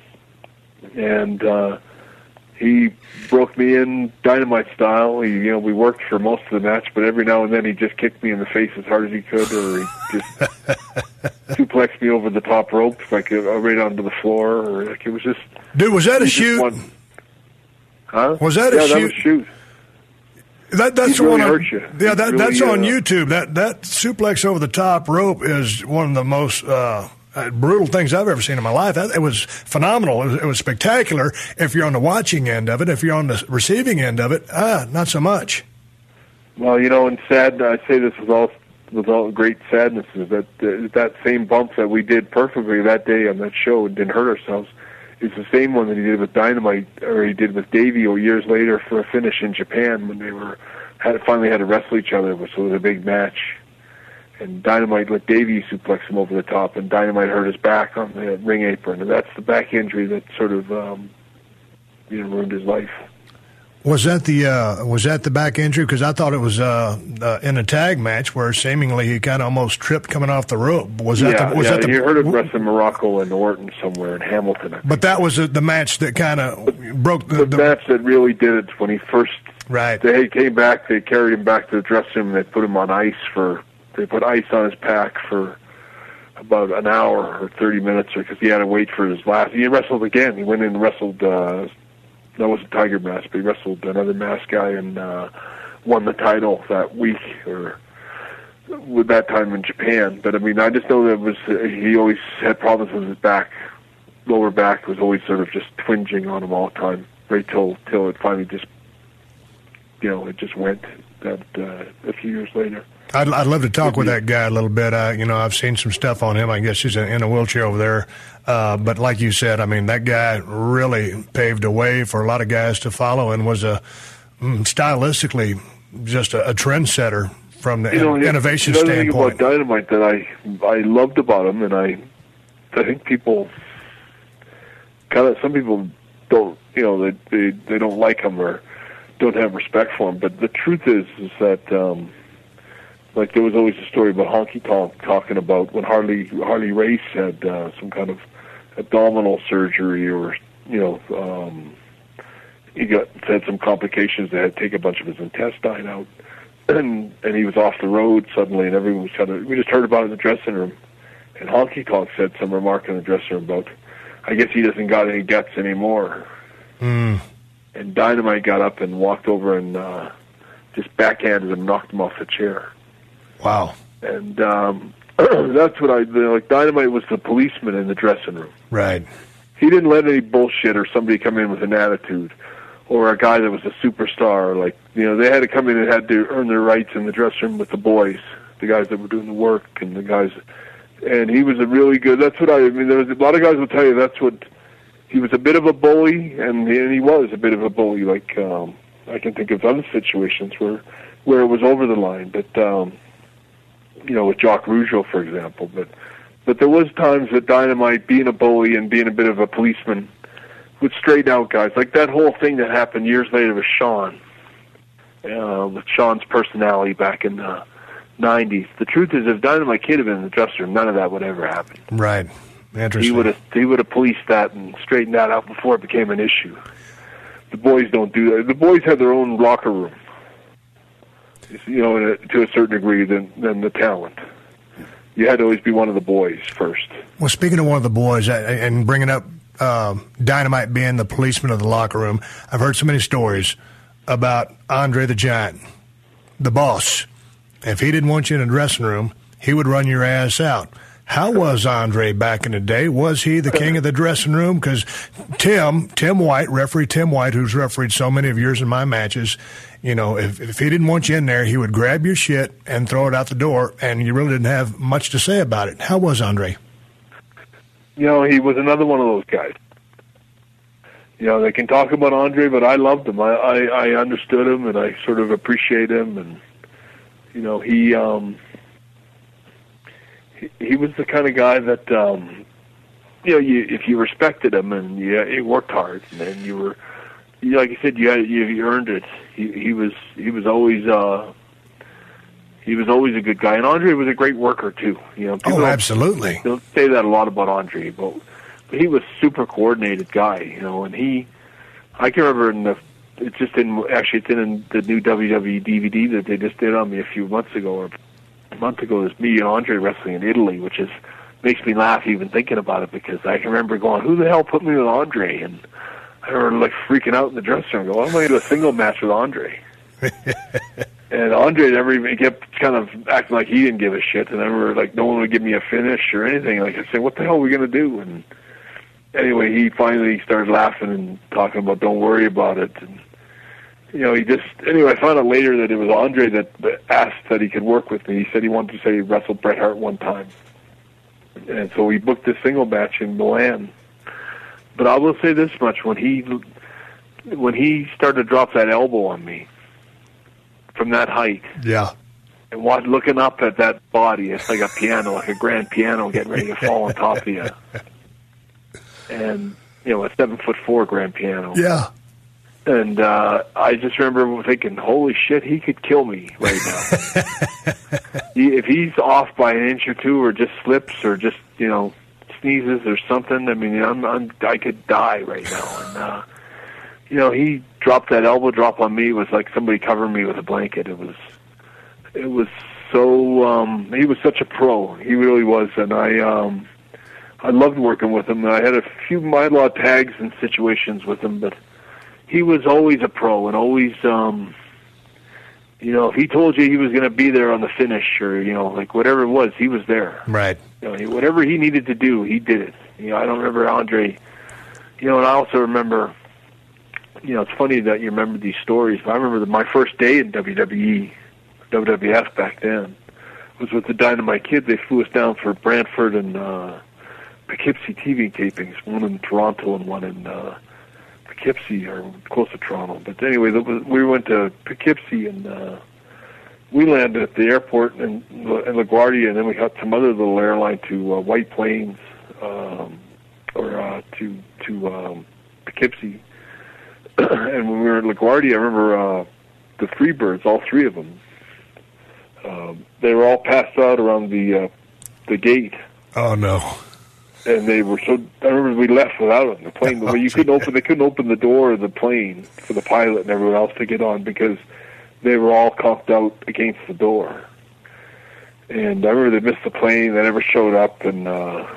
S5: and. Uh, He broke me in Dynamite style. He, you know, we worked for most of the match, but every now and then he just kicked me in the face as hard as he could, or he just suplexed me over the top rope, like uh, right onto the floor, or like it was just.
S4: Dude, was that a shoot?
S5: One, huh?
S4: Was that
S5: yeah,
S4: a shoot?
S5: Yeah, that was shoot.
S4: That, that's
S5: He's really
S4: one on,
S5: hurt you.
S4: Yeah, that,
S5: really,
S4: that's on
S5: uh,
S4: YouTube. That that suplex over the top rope is one of the most uh, brutal things I've ever seen in my life. That, it was phenomenal. It was, it was spectacular. If you're on the watching end of it, if you're on the receiving end of it, ah, not so much.
S5: Well, you know, and sad. I say this with all with all great sadness is that uh, that same bump that we did perfectly that day on that show and didn't hurt ourselves is the same one that he did with Dynamite, or he did with Davey years later for a finish in Japan when they were had finally had to wrestle each other, which was a big match. And Dynamite let Davey suplex him over the top, and Dynamite hurt his back on the ring apron, and that's the back injury that sort of um, you know ruined his life.
S4: Was that the uh, was that the back injury? Because I thought it was uh, uh, in a tag match where seemingly he kind of almost tripped coming off the rope. Was that
S5: yeah,
S4: the, was
S5: yeah.
S4: that the,
S5: you heard of wrestling Morocco and Orton somewhere in Hamilton.
S4: But that was the, the match that kind of broke the,
S5: the,
S4: the
S5: match that really did it when he first.
S4: Right.
S5: They came back. They carried him back to the dressing room. They put him on ice for. They put ice on his pack for about an hour or thirty minutes because he had to wait for his last. He wrestled again. He went in and wrestled. Uh, that wasn't Tiger Mask, but he wrestled another mask guy and uh, won the title that week or with that time in Japan. But I mean, I just know that it was he always had problems with his back, lower back was always sort of just twinging on him all the time, right till till it finally just, you know, it just went that uh, a few years later.
S4: I'd, I'd love to talk with that guy a little bit. Uh, you know, I've seen some stuff on him. I guess he's in a wheelchair over there. Uh, but like you said, I mean, that guy really paved a way for a lot of guys to follow and was a mm, stylistically just a, a trendsetter from the
S5: you know,
S4: innovation
S5: the other
S4: standpoint.
S5: thing about Dynamite that I I loved about him, and I I think people kind of some people don't you know they they they don't like him or don't have respect for him. But the truth is is that. Um, Like there was always a story about Honky Tonk talking about when Harley Harley Race had uh, some kind of abdominal surgery, or you know, um, he got had some complications. They had to take a bunch of his intestine out, and and he was off the road suddenly, and everyone was kind of. We just heard about it in the dressing room, and Honky Tonk said some remark in the dressing room about, I guess he doesn't got any guts anymore.
S4: Mm. And
S5: Dynamite got up and walked over and uh, just backhanded him, knocked him off the chair.
S4: Wow.
S5: And um, that's what I like. Dynamite was the policeman in the dressing room.
S4: Right.
S5: He didn't let any bullshit or somebody come in with an attitude, or a guy that was a superstar. Like you know, they had to come in and had to earn their rights in the dressing room with the boys, the guys that were doing the work, and the guys. And he was a really good. That's what I, I mean. There was a lot of guys will tell you that's what he was. A bit of a bully, and he, and he was a bit of a bully. Like um, I can think of other situations where where it was over the line, but. Um, You know, with Jacques Rougeau, for example, but but there was times that Dynamite, being a bully and being a bit of a policeman, would straighten out guys. Like that whole thing that happened years later with Shawn, uh, with Shawn's personality back in the nineties. The truth is, if Dynamite Kid had been in the dressing room, none of that would ever happen.
S4: Right. Interesting.
S5: He would have he would have policed that and straightened that out before it became an issue. The boys don't do that. The boys have their own locker room. You know, to a certain degree, than than the talent. You had to always be one of the boys first.
S4: Well, speaking of one of the boys, and bringing up um, Dynamite being the policeman of the locker room, I've heard so many stories about Andre the Giant, the boss. If he didn't want you in the dressing room, he would run your ass out. How was Andre back in the day? Was he the king of the dressing room? Because Tim, Tim White, referee Tim White, who's refereed so many of yours in my matches, you know, if, if he didn't want you in there, he would grab your shit and throw it out the door, and you really didn't have much to say about it. How was Andre?
S5: You know, he was another one of those guys. You know, they can talk about Andre, but I loved him. I, I, I understood him, and I sort of appreciate him. And, you know, he... Um, He was the kind of guy that, um, you know, you, if you respected him and you, he worked hard, and then you were, you, like you said, you had, you, you earned it. He, he was he was always uh, he was always a good guy, and Andre was a great worker too. You know,
S4: oh, absolutely.
S5: Don't say that a lot about Andre, but but he was a super coordinated guy. You know, and he, I can remember in the, it's just in actually it's in the new W W E D V D that they just did on me a few months ago or. A month ago, it was me and Andre wrestling in Italy, which is makes me laugh even thinking about it because I can remember going, "Who the hell put me with Andre?" And I remember like freaking out in the dressing room, going, "I'm going to do a single match with Andre." And Andre never even he kept kind of acting like he didn't give a shit, and I remember like no one would give me a finish or anything. Like I said, "What the hell are we going to do?" And anyway, he finally started laughing and talking about, "Don't worry about it." And you know, he just, anyway, I found out later that it was Andre that asked that he could work with me. He said he wanted to say he wrestled Bret Hart one time. And so we booked this single match in Milan. But I will say this much, when he, when he started to drop that elbow on me from that height.
S4: Yeah.
S5: And watch, looking up at that body, it's like a piano, like a grand piano getting ready to fall on top of you. And, you know, a seven foot four grand piano.
S4: Yeah.
S5: And uh, I just remember thinking, holy shit, he could kill me right now. he, if he's off by an inch or two or just slips or just, you know, sneezes or something, I mean, I'm, I'm, I could die right now. And, uh, you know, he dropped that elbow drop on me. It was like somebody covering me with a blanket. It was, it was so, um, he was such a pro. He really was. And I, um, I loved working with him. I had a few, I had a lot of tags and situations with him, but he was always a pro and always, um, you know, if he told you he was going to be there on the finish or, you know, like whatever it was, he was there.
S6: Right.
S5: You know, he, whatever he needed to do, he did it. You know, I don't remember Andre, you know, and I also remember, you know, it's funny that you remember these stories. I remember that my first day in W W E, W W F back then, was with the Dynamite Kid. They flew us down for Brantford and uh, Poughkeepsie T V tapings, one in Toronto and one in uh, Poughkeepsie, or close to Toronto. But anyway, we went to Poughkeepsie, and uh, we landed at the airport in, in LaGuardia, and then we got some other little airline to uh, White Plains, um, or uh, to to um, Poughkeepsie. And when we were at LaGuardia, I remember uh, the Freebirds, all three of them, um, they were all passed out around the uh, the gate.
S6: Oh no!
S5: And they were so. I remember we left without them. The plane, oh, you couldn't open. They couldn't open the door of the plane for the pilot and everyone else to get on because they were all conked out against the door. And I remember they missed the plane. They never showed up. And, uh,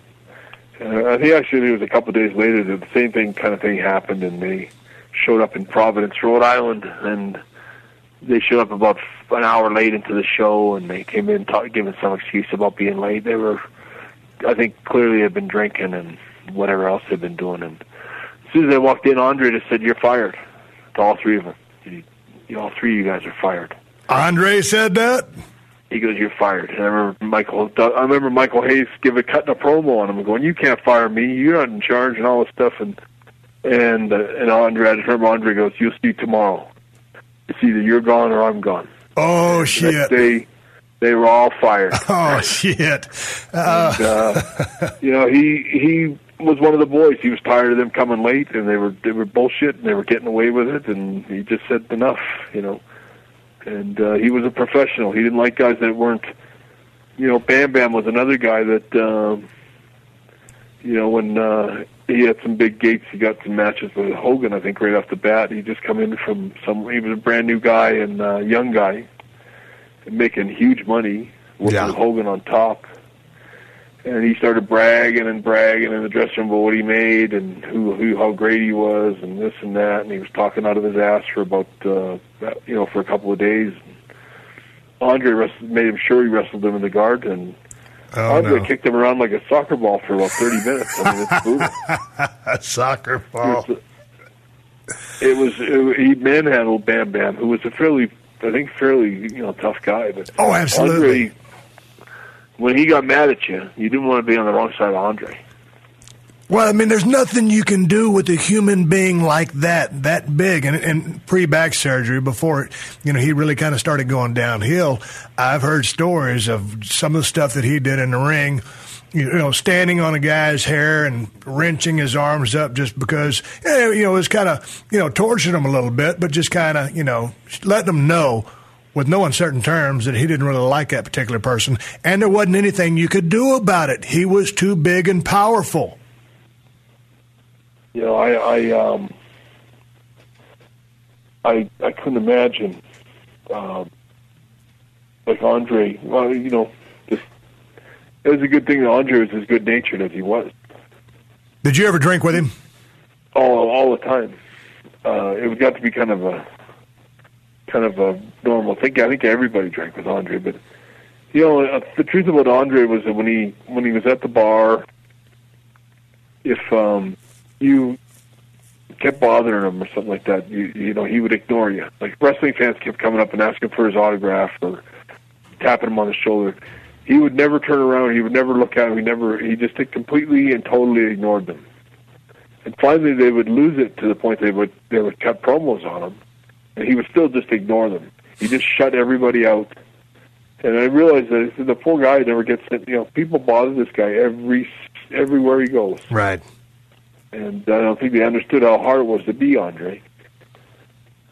S5: and I think actually it was a couple of days later that the same thing kind of thing happened, and they showed up in Providence, Rhode Island, and they showed up about an hour late into the show, and they came in talk, giving some excuse about being late. They were, I think, clearly had been drinking and whatever else they'd been doing. And as soon as they walked in, Andre just said, "You're fired," to all three of them. You, you, all three of you guys are fired.
S4: Andre said that?
S5: He goes, "You're fired." And I remember Michael. I remember Michael Hayes give a cutting a promo on him, going, "You can't fire me. You're not in charge," and all this stuff. And and uh, and Andre, I just remember Andre goes, "You'll see tomorrow. It's either you're gone or I'm gone."
S4: Oh
S5: and
S4: shit!
S5: The next day, they were all fired.
S4: Oh shit! Uh.
S5: And, uh, you know, he he was one of the boys. He was tired of them coming late, and they were they were bullshit, and they were getting away with it, and he just said enough. You know. And uh, he was a professional. He didn't like guys that weren't, you know, Bam Bam was another guy that, um, you know, when uh, he had some big gates, he got some matches with Hogan, I think, right off the bat. He just come in from some, he was a brand new guy and uh, young guy, and making huge money, working
S6: Yeah.
S5: with Hogan on top. And he started bragging and bragging in the dressing room about what he made and who, who, how great he was, and this and that. And he was talking out of his ass for about, uh, you know, for a couple of days. Andre wrestled, made him sure he wrestled him in the garden. And
S6: Oh,
S5: Andre
S6: no.
S5: kicked him around like a soccer ball for about thirty minutes. I mean, it's brutal.
S6: A soccer ball.
S5: It was, it was it, he manhandled Bam Bam, who was a fairly, I think, fairly, you know, tough guy. But
S4: Oh, absolutely.
S5: Andre, when he got mad at you, you didn't want to be on the wrong side of Andre.
S4: Well, I mean, there's nothing you can do with a human being like that, that big. And, and pre-back surgery, before, you know, he really kind of started going downhill, I've heard stories of some of the stuff that he did in the ring, you know, standing on a guy's hair and wrenching his arms up just because, you know, it was kind of, you know, torturing him a little bit, but just kind of, you know, letting him know with no uncertain terms that he didn't really like that particular person. And there wasn't anything you could do about it. He was too big and powerful.
S5: You know, I, I, um, I, I couldn't imagine, um, like Andre. Well, you know, just it was a good thing that Andre was as good natured as he was.
S4: Did you ever drink with him?
S5: All, all the time. Uh, it got to be kind of a, kind of a normal thing. I think everybody drank with Andre, but you know, uh, the truth about Andre was that when he, when he was at the bar, if um. you kept bothering him or something like that, you you know, he would ignore you. Like, wrestling fans kept coming up and asking for his autograph or tapping him on the shoulder. He would never turn around. He would never look at him. He never. He just completely and totally ignored them. And finally, they would lose it to the point they would they would cut promos on him, and he would still just ignore them. He just shut everybody out. And I realized that the poor guy never gets. You know, people bother this guy every everywhere he goes.
S6: Right.
S5: And I don't think they understood how hard it was to be Andre.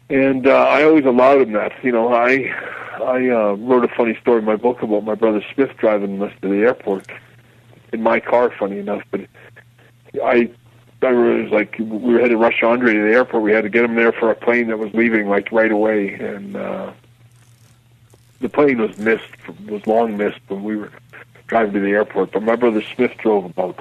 S5: And uh, I always allowed him that. You know, I I uh, wrote a funny story in my book about my brother Smith driving us to the airport in my car, funny enough. But I, I remember it was like we were headed to rush Andre to the airport. We had to get him there for a plane that was leaving like right away. And uh, the plane was missed, was long missed when we were driving to the airport. But my brother Smith drove about,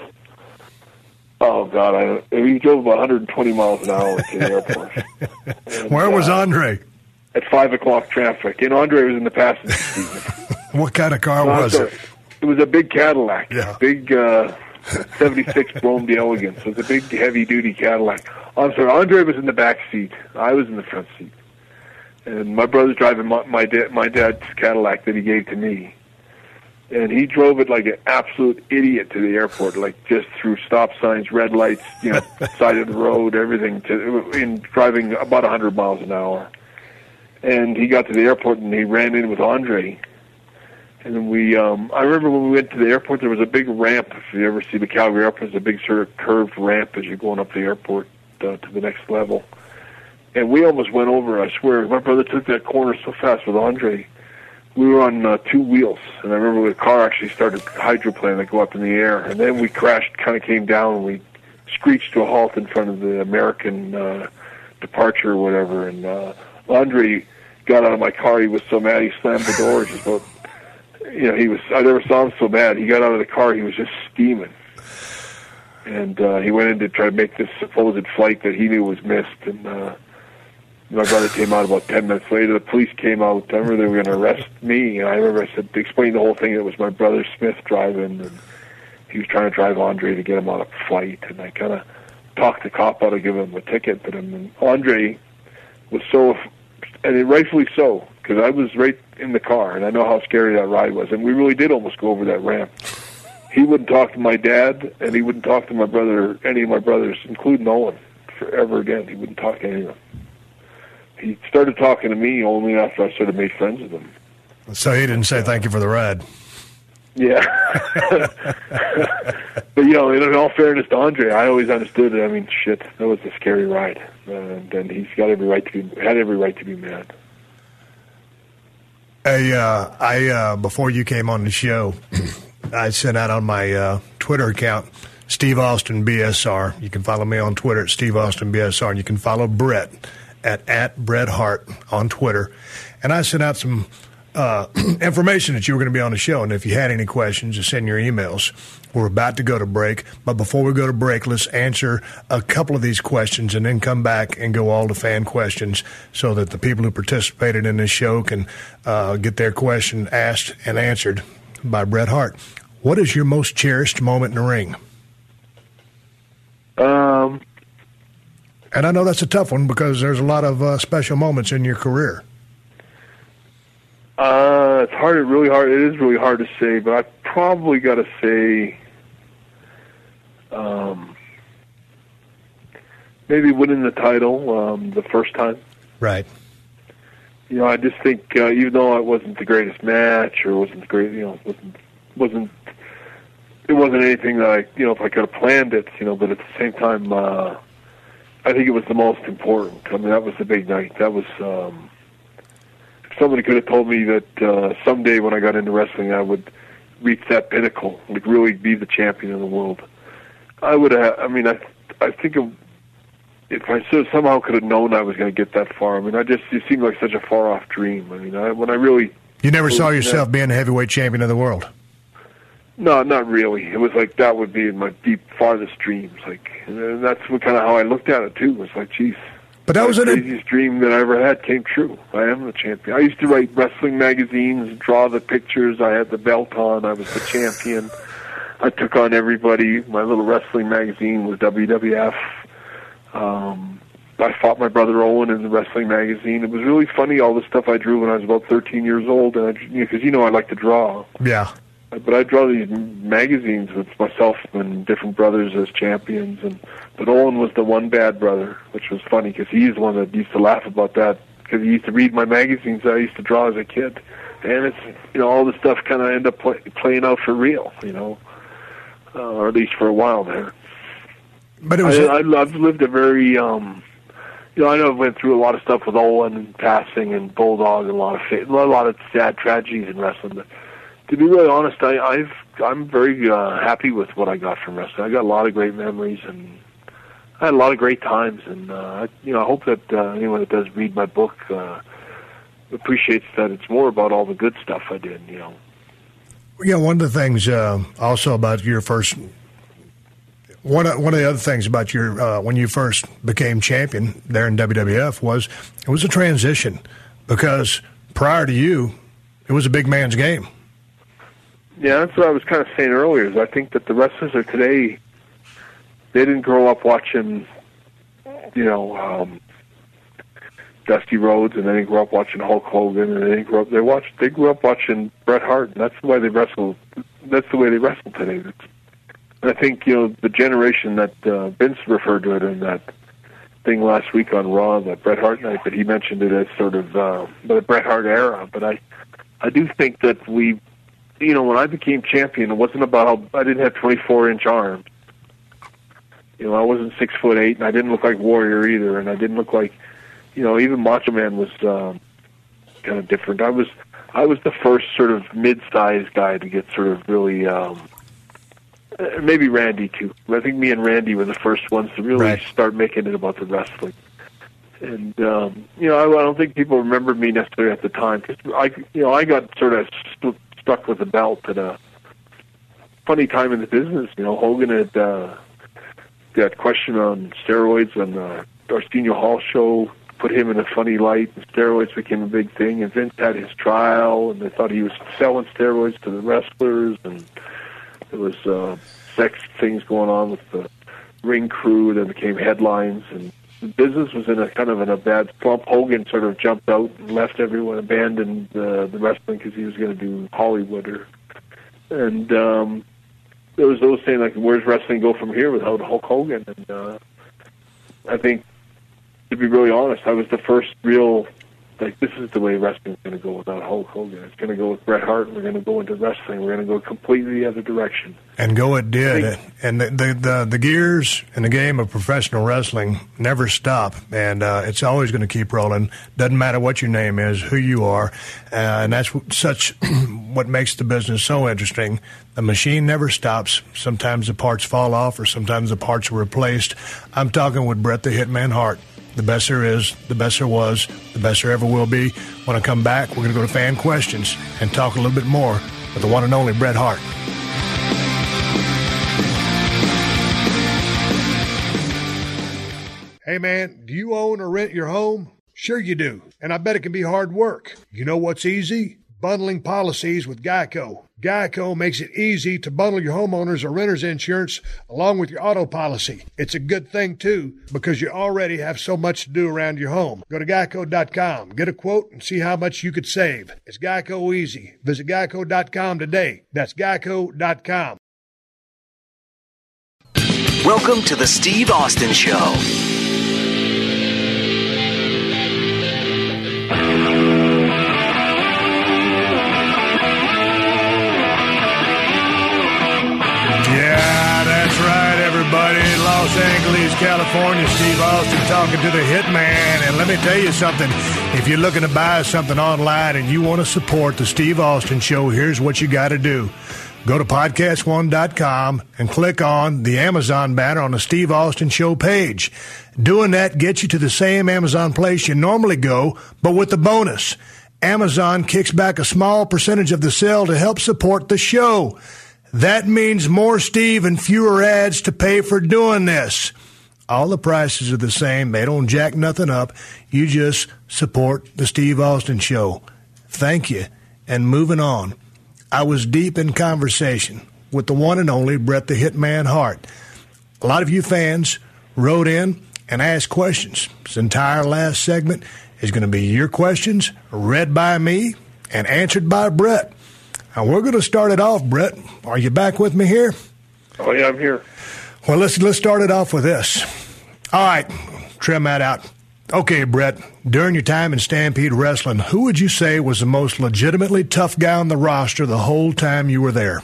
S5: oh, God, I, he drove about one hundred twenty miles an hour to the airport. And,
S6: Where was
S5: uh,
S6: Andre?
S5: At five o'clock traffic. And Andre was in the passenger seat.
S6: What kind of car
S5: No,
S6: was
S5: sorry.
S6: it?
S5: It was a big Cadillac.
S6: Yeah.
S5: Big uh, seventy-six Brougham d'Elegance. It was a big, heavy-duty Cadillac. Oh, I'm sorry, Andre was in the back seat. I was in the front seat. And my brother's driving my, my, da- my dad's Cadillac that he gave to me. And he drove it like an absolute idiot to the airport, like just through stop signs, red lights, you know, side of the road, everything, to, in driving about one hundred miles an hour. And he got to the airport and he ran in with Andre. And then we, um, I remember when we went to the airport, there was a big ramp. If you ever see the Calgary airport, there's a big sort of curved ramp as you're going up the airport uh, to the next level. And we almost went over, I swear. My brother took that corner so fast with Andre. We were on uh, two wheels, and I remember the car actually started hydroplane to go up in the air, and then we crashed, kind of came down, and we screeched to a halt in front of the American uh, departure or whatever, and uh, Andre got out of my car. He was so mad, he slammed the door. Just about, you know, he was, I never saw him so mad. He got out of the car, he was just steaming. And uh, he went in to try to make this supposed flight that he knew was missed, and uh, my brother came out about ten minutes later. The police came out. I remember they were going to arrest me, and I remember I said, explained the whole thing. It was my brother Smith driving, and he was trying to drive Andre to get him out of flight, and I kind of talked the cop out of giving him a ticket. But I mean, Andre was so, and rightfully so, because I was right in the car, and I know how scary that ride was, and we really did almost go over that ramp. He wouldn't talk to my dad, and he wouldn't talk to my brother, any of my brothers, including Owen, forever again. He wouldn't talk to any of them. He started talking to me only after I sort of made friends with him.
S6: So he didn't say thank you for the ride.
S5: Yeah. But, you know, in all fairness to Andre, I always understood it. I mean, shit, that was a scary ride. And, and he's got every right to be, had every right to be mad.
S6: Hey, uh, I, uh, before you came on the show, I sent out on my uh, Twitter account, Steve Austin B S R. You can follow me on Twitter at Steve Austin B S R, and you can follow Brett at, at Bret Hart on Twitter. And I sent out some uh, information that you were going to be on the show, and if you had any questions, just send your emails. We're about to go to break, but before we go to break, let's answer a couple of these questions and then come back and go all to fan questions so that the people who participated in this show can uh, get their question asked and answered by Bret Hart. What is your most cherished moment in the ring?
S5: Um,
S6: and I know that's a tough one because there's a lot of uh, special moments in your career.
S5: Uh, it's hard, really hard. It is really hard to say, but I probably got to say, um, maybe winning the title um, the first time.
S6: Right.
S5: You know, I just think uh, even though it wasn't the greatest match or wasn't the great, you know, wasn't wasn't it wasn't anything that I, you know, if I could have planned it, you know, but at the same time, uh, I think it was the most important. I mean, that was the big night. That was. Um, Somebody could have told me that uh, someday when I got into wrestling, I would reach that pinnacle, like really be the champion of the world. I would have. I mean, I, I think of, if I so, somehow could have known I was going to get that far. I mean, I just it seemed like such a far off dream. I mean, I, when I really
S6: you never saw yourself that, being a heavyweight champion of the world.
S5: No, not really. It was like that would be in my deep farthest dreams. Like, and that's what kind of how I looked at it too. It was like, geez.
S6: But that was
S5: the
S6: an
S5: craziest dream that I ever had came true. I am the champion. I used to write wrestling magazines, draw the pictures. I had the belt on. I was the champion. I took on everybody. My little wrestling magazine was W W F. Um, I fought my brother Owen in the wrestling magazine. It was really funny, all the stuff I drew when I was about thirteen years old. And because you, know, you know I like to draw.
S6: Yeah.
S5: But I draw these magazines with myself and different brothers as champions, and but Owen was the one bad brother, which was funny because he's the one that used to laugh about that because he used to read my magazines that I used to draw as a kid, and it's you know all the stuff kind of ended up play, playing out for real, you know, uh, or at least for a while there.
S6: But it was
S5: I, I, I've lived a very um, you know, I know I went through a lot of stuff with Owen and passing and Bulldog and a lot of fa- a lot of sad tragedies in wrestling. But to be really honest, I, I've I'm very uh, happy with what I got from wrestling. I got a lot of great memories, and I had a lot of great times. And uh, you know, I hope that uh, anyone that does read my book uh, appreciates that it's more about all the good stuff I did. You know.
S6: Yeah, one of the things uh, also about your first. One of, one of the other things about your uh, when you first became champion there in W W F was it was a transition, because prior to you, it was a big man's game.
S5: Yeah, that's what I was kind of saying earlier. Is I think that the wrestlers of today, they didn't grow up watching, you know, um, Dusty Rhodes, and they didn't grow up watching Hulk Hogan, and they didn't grow up. They watched. They grew up watching Bret Hart, and that's the way they wrestle. That's the way they wrestle today. It's, I think, you know, the generation that uh, Vince referred to it in that thing last week on Raw, the Bret Hart night, but he mentioned it as sort of uh, the Bret Hart era. But I, I do think that we, you know, when I became champion, it wasn't about how I didn't have twenty-four inch arms. You know, I wasn't six foot eight, and I didn't look like Warrior either, and I didn't look like, you know, even Macho Man was um, kind of different. I was, I was the first sort of mid-sized guy to get sort of really. Um, Uh, maybe Randy, too. I think me and Randy were the first ones to really
S6: right.
S5: start making it about the wrestling. And, um, you know, I, I don't think people remembered me necessarily at the time, because I, you know, I got sort of st- stuck with the belt at a funny time in the business. You know, Hogan had uh, got questioned on steroids on the Arsenio Hall show, put him in a funny light, and steroids became a big thing. And Vince had his trial, and they thought he was selling steroids to the wrestlers, and there was uh, sex things going on with the ring crew that became headlines, and the business was in a kind of in a bad slump. Hogan sort of jumped out and left everyone, abandoned uh, the wrestling because he was going to do Hollywood. Or, and um, there was those saying, like, where's wrestling go from here without Hulk Hogan? And uh, I think, to be really honest, I was the first real, like, this is the way wrestling's going to go without Hulk Hogan. It's going to go with Bret Hart, and we're going to go into wrestling. We're going to go completely the other direction.
S6: And go it did. And the, the, the, the gears in the game of professional wrestling never stop, and uh, it's always going to keep rolling. Doesn't matter what your name is, who you are, uh, and that's what, such what makes the business so interesting. The machine never stops. Sometimes the parts fall off, or sometimes the parts are replaced. I'm talking with Bret the Hitman Hart. The best there is, the best there was, the best there ever will be. When I come back, we're going to go to fan questions and talk a little bit more with the one and only Bret Hart. Hey, man, do you own or rent your home? Sure you do, and I bet it can be hard work. You know what's easy? Bundling policies with Geico. Geico makes it easy to bundle your homeowners or renters insurance along with your auto policy. It's a good thing, too, because you already have so much to do around your home. Go to geico dot com, get a quote, and see how much you could save. It's Geico easy. Visit geico dot com today. That's geico dot com.
S3: Welcome to the Steve Austin Show.
S6: Yeah, that's right, everybody. Los Angeles, California. Steve Austin talking to the Hitman. And let me tell you something. If you're looking to buy something online and you want to support the Steve Austin Show, here's what you got to do. Go to podcast one dot com and click on the Amazon banner on the Steve Austin Show page. Doing that gets you to the same Amazon place you normally go, but with the bonus. Amazon kicks back a small percentage of the sale to help support the show. That means more Steve and fewer ads to pay for doing this. All the prices are the same. They don't jack nothing up. You just support the Steve Austin Show. Thank you. And moving on. I was deep in conversation with the one and only Bret the Hitman Hart. A lot of you fans wrote in and asked questions. This entire last segment is going to be your questions read by me and answered by Bret. And we're going to start it off, Bret. Are you back with me here?
S5: Oh, yeah, I'm here.
S6: Well, let's let's start it off with this. All right, trim that out. Okay, Bret, during your time in Stampede Wrestling, who would you say was the most legitimately tough guy on the roster the whole time you were there?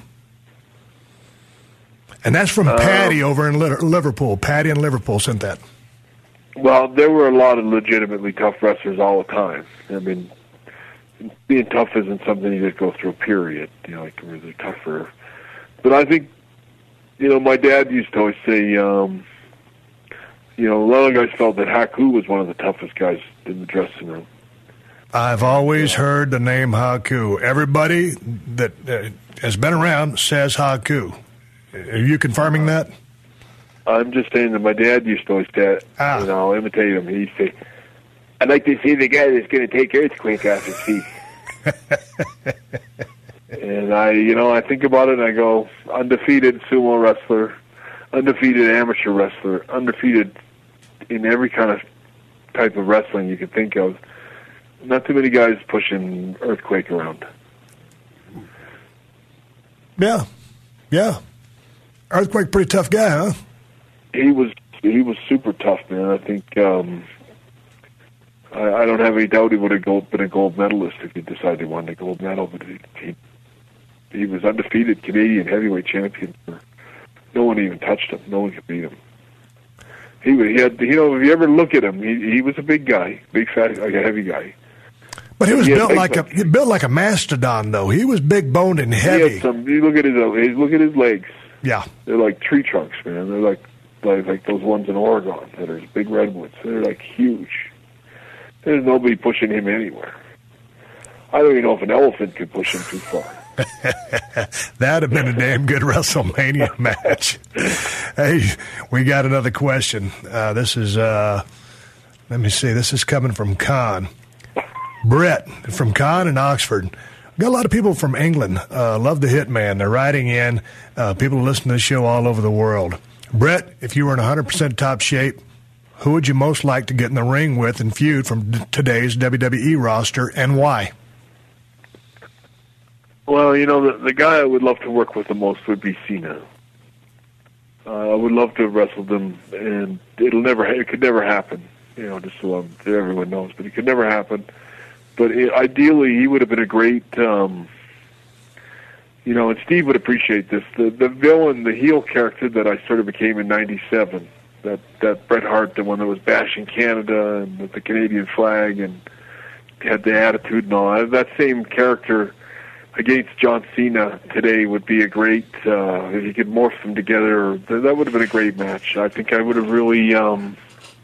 S6: And that's from uh, Patty over in Liverpool. Patty in Liverpool sent that.
S5: Well, there were a lot of legitimately tough wrestlers all the time. I mean, being tough isn't something you just go through a period, you know, like where they're tougher. But I think, you know, my dad used to always say, um, you know, a lot of guys felt that Haku was one of the toughest guys in the dressing room.
S6: I've always heard the name Haku. Everybody that uh, has been around says Haku. Are you confirming that?
S5: I'm just saying that my dad used to always say, ah. you know, imitate him. He'd say, I'd like to see the guy that's going to take Earthquake off his feet. And I, you know, I think about it and I go, undefeated sumo wrestler, undefeated amateur wrestler, undefeated in every kind of type of wrestling you could think of. Not too many guys pushing Earthquake around.
S6: Yeah, yeah. Earthquake, pretty tough guy, huh?
S5: He was he was super tough, man. I think um, I, I don't have any doubt he would have gold, been a gold medalist if he decided he wanted a gold medal. But he he, he was undefeated Canadian heavyweight champion. No one even touched him. No one could beat him. He he had you know if you ever look at him, he he was a big guy, big fat, like a heavy guy.
S6: But he was
S5: he
S6: built like
S5: like,
S6: a he built like a mastodon, though. He was big boned and heavy.
S5: He had some, you look at his look at his legs.
S6: Yeah,
S5: they're like tree trunks, man. They're like like like those ones in Oregon that are big redwoods. They're like huge. There's nobody pushing him anywhere. I don't even know if an elephant could push him too far.
S6: That'd have been a damn good WrestleMania match. Hey, we got another question. Uh, this is, uh, let me see, this is coming from Con. Brett from Con in Oxford. Got a lot of people from England. Uh, love the Hitman. They're writing in. Uh, people listen to the show all over the world. Brett, if you were in one hundred percent top shape, who would you most like to get in the ring with and feud from d- today's W W E roster, and why?
S5: Well, you know, the, the guy I would love to work with the most would be Cena. Uh, I would love to have wrestled him, and it'll never, it could never happen. You know, just so um, everyone knows, but it could never happen. But it, ideally, he would have been a great, um, you know, and Steve would appreciate this. The the villain, the heel character that I sort of became in ninety-seven, that, that Bret Hart, the one that was bashing Canada and with the Canadian flag and had the attitude and all that, that same character against John Cena today would be a great, uh, if you could morph them together, that would have been a great match. I think I would have really... Um,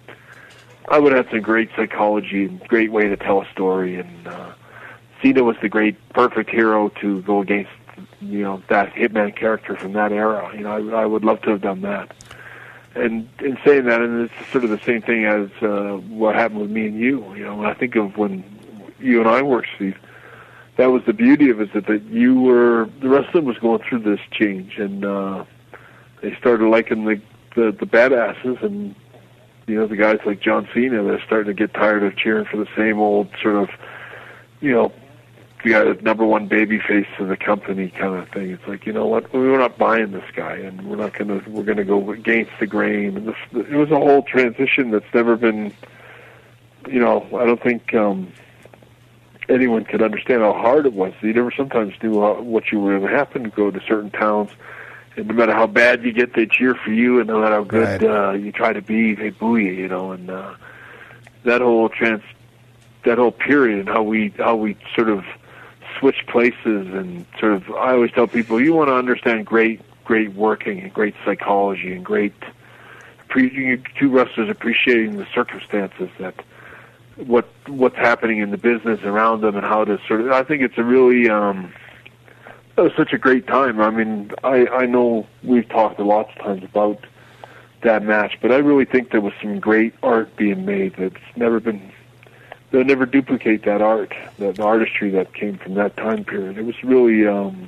S5: I would have some great psychology and great way to tell a story, and uh, Cena was the great, perfect hero to go against, you know, that Hitman character from that era. You know, I, I would love to have done that. And in saying that, and it's sort of the same thing as uh, what happened with me and you. You know, when I think of when you and I worked, Steve, that was the beauty of it, that, that you were, the wrestling was going through this change, and uh, they started liking the, the, the badasses, and you know, the guys like John Cena, they're starting to get tired of cheering for the same old sort of, you know, the guy that's number one baby face of the company kind of thing. It's like, you know what, we're not buying this guy, and we're not going to, we're going to go against the grain. And this, it was a whole transition that's never been, you know, I don't think um, anyone could understand how hard it was. You never sometimes knew how, what you were going to happen to go to certain towns. And no matter how bad you get, they cheer for you, and no matter how good
S6: right.
S5: uh, you try to be, they boo you. You know, and uh, that whole trans, that whole period, and how we how we sort of switch places, and sort of. I always tell people, you want to understand great, great working, and great psychology, and great pre- two wrestlers appreciating the circumstances that what what's happening in the business around them, and how to sort of. I think it's a really. Um, It was such a great time. I mean, I, I know we've talked a lot of times about that match, but I really think there was some great art being made that's never been, they'll never duplicate that art, that artistry that came from that time period. It was really, um,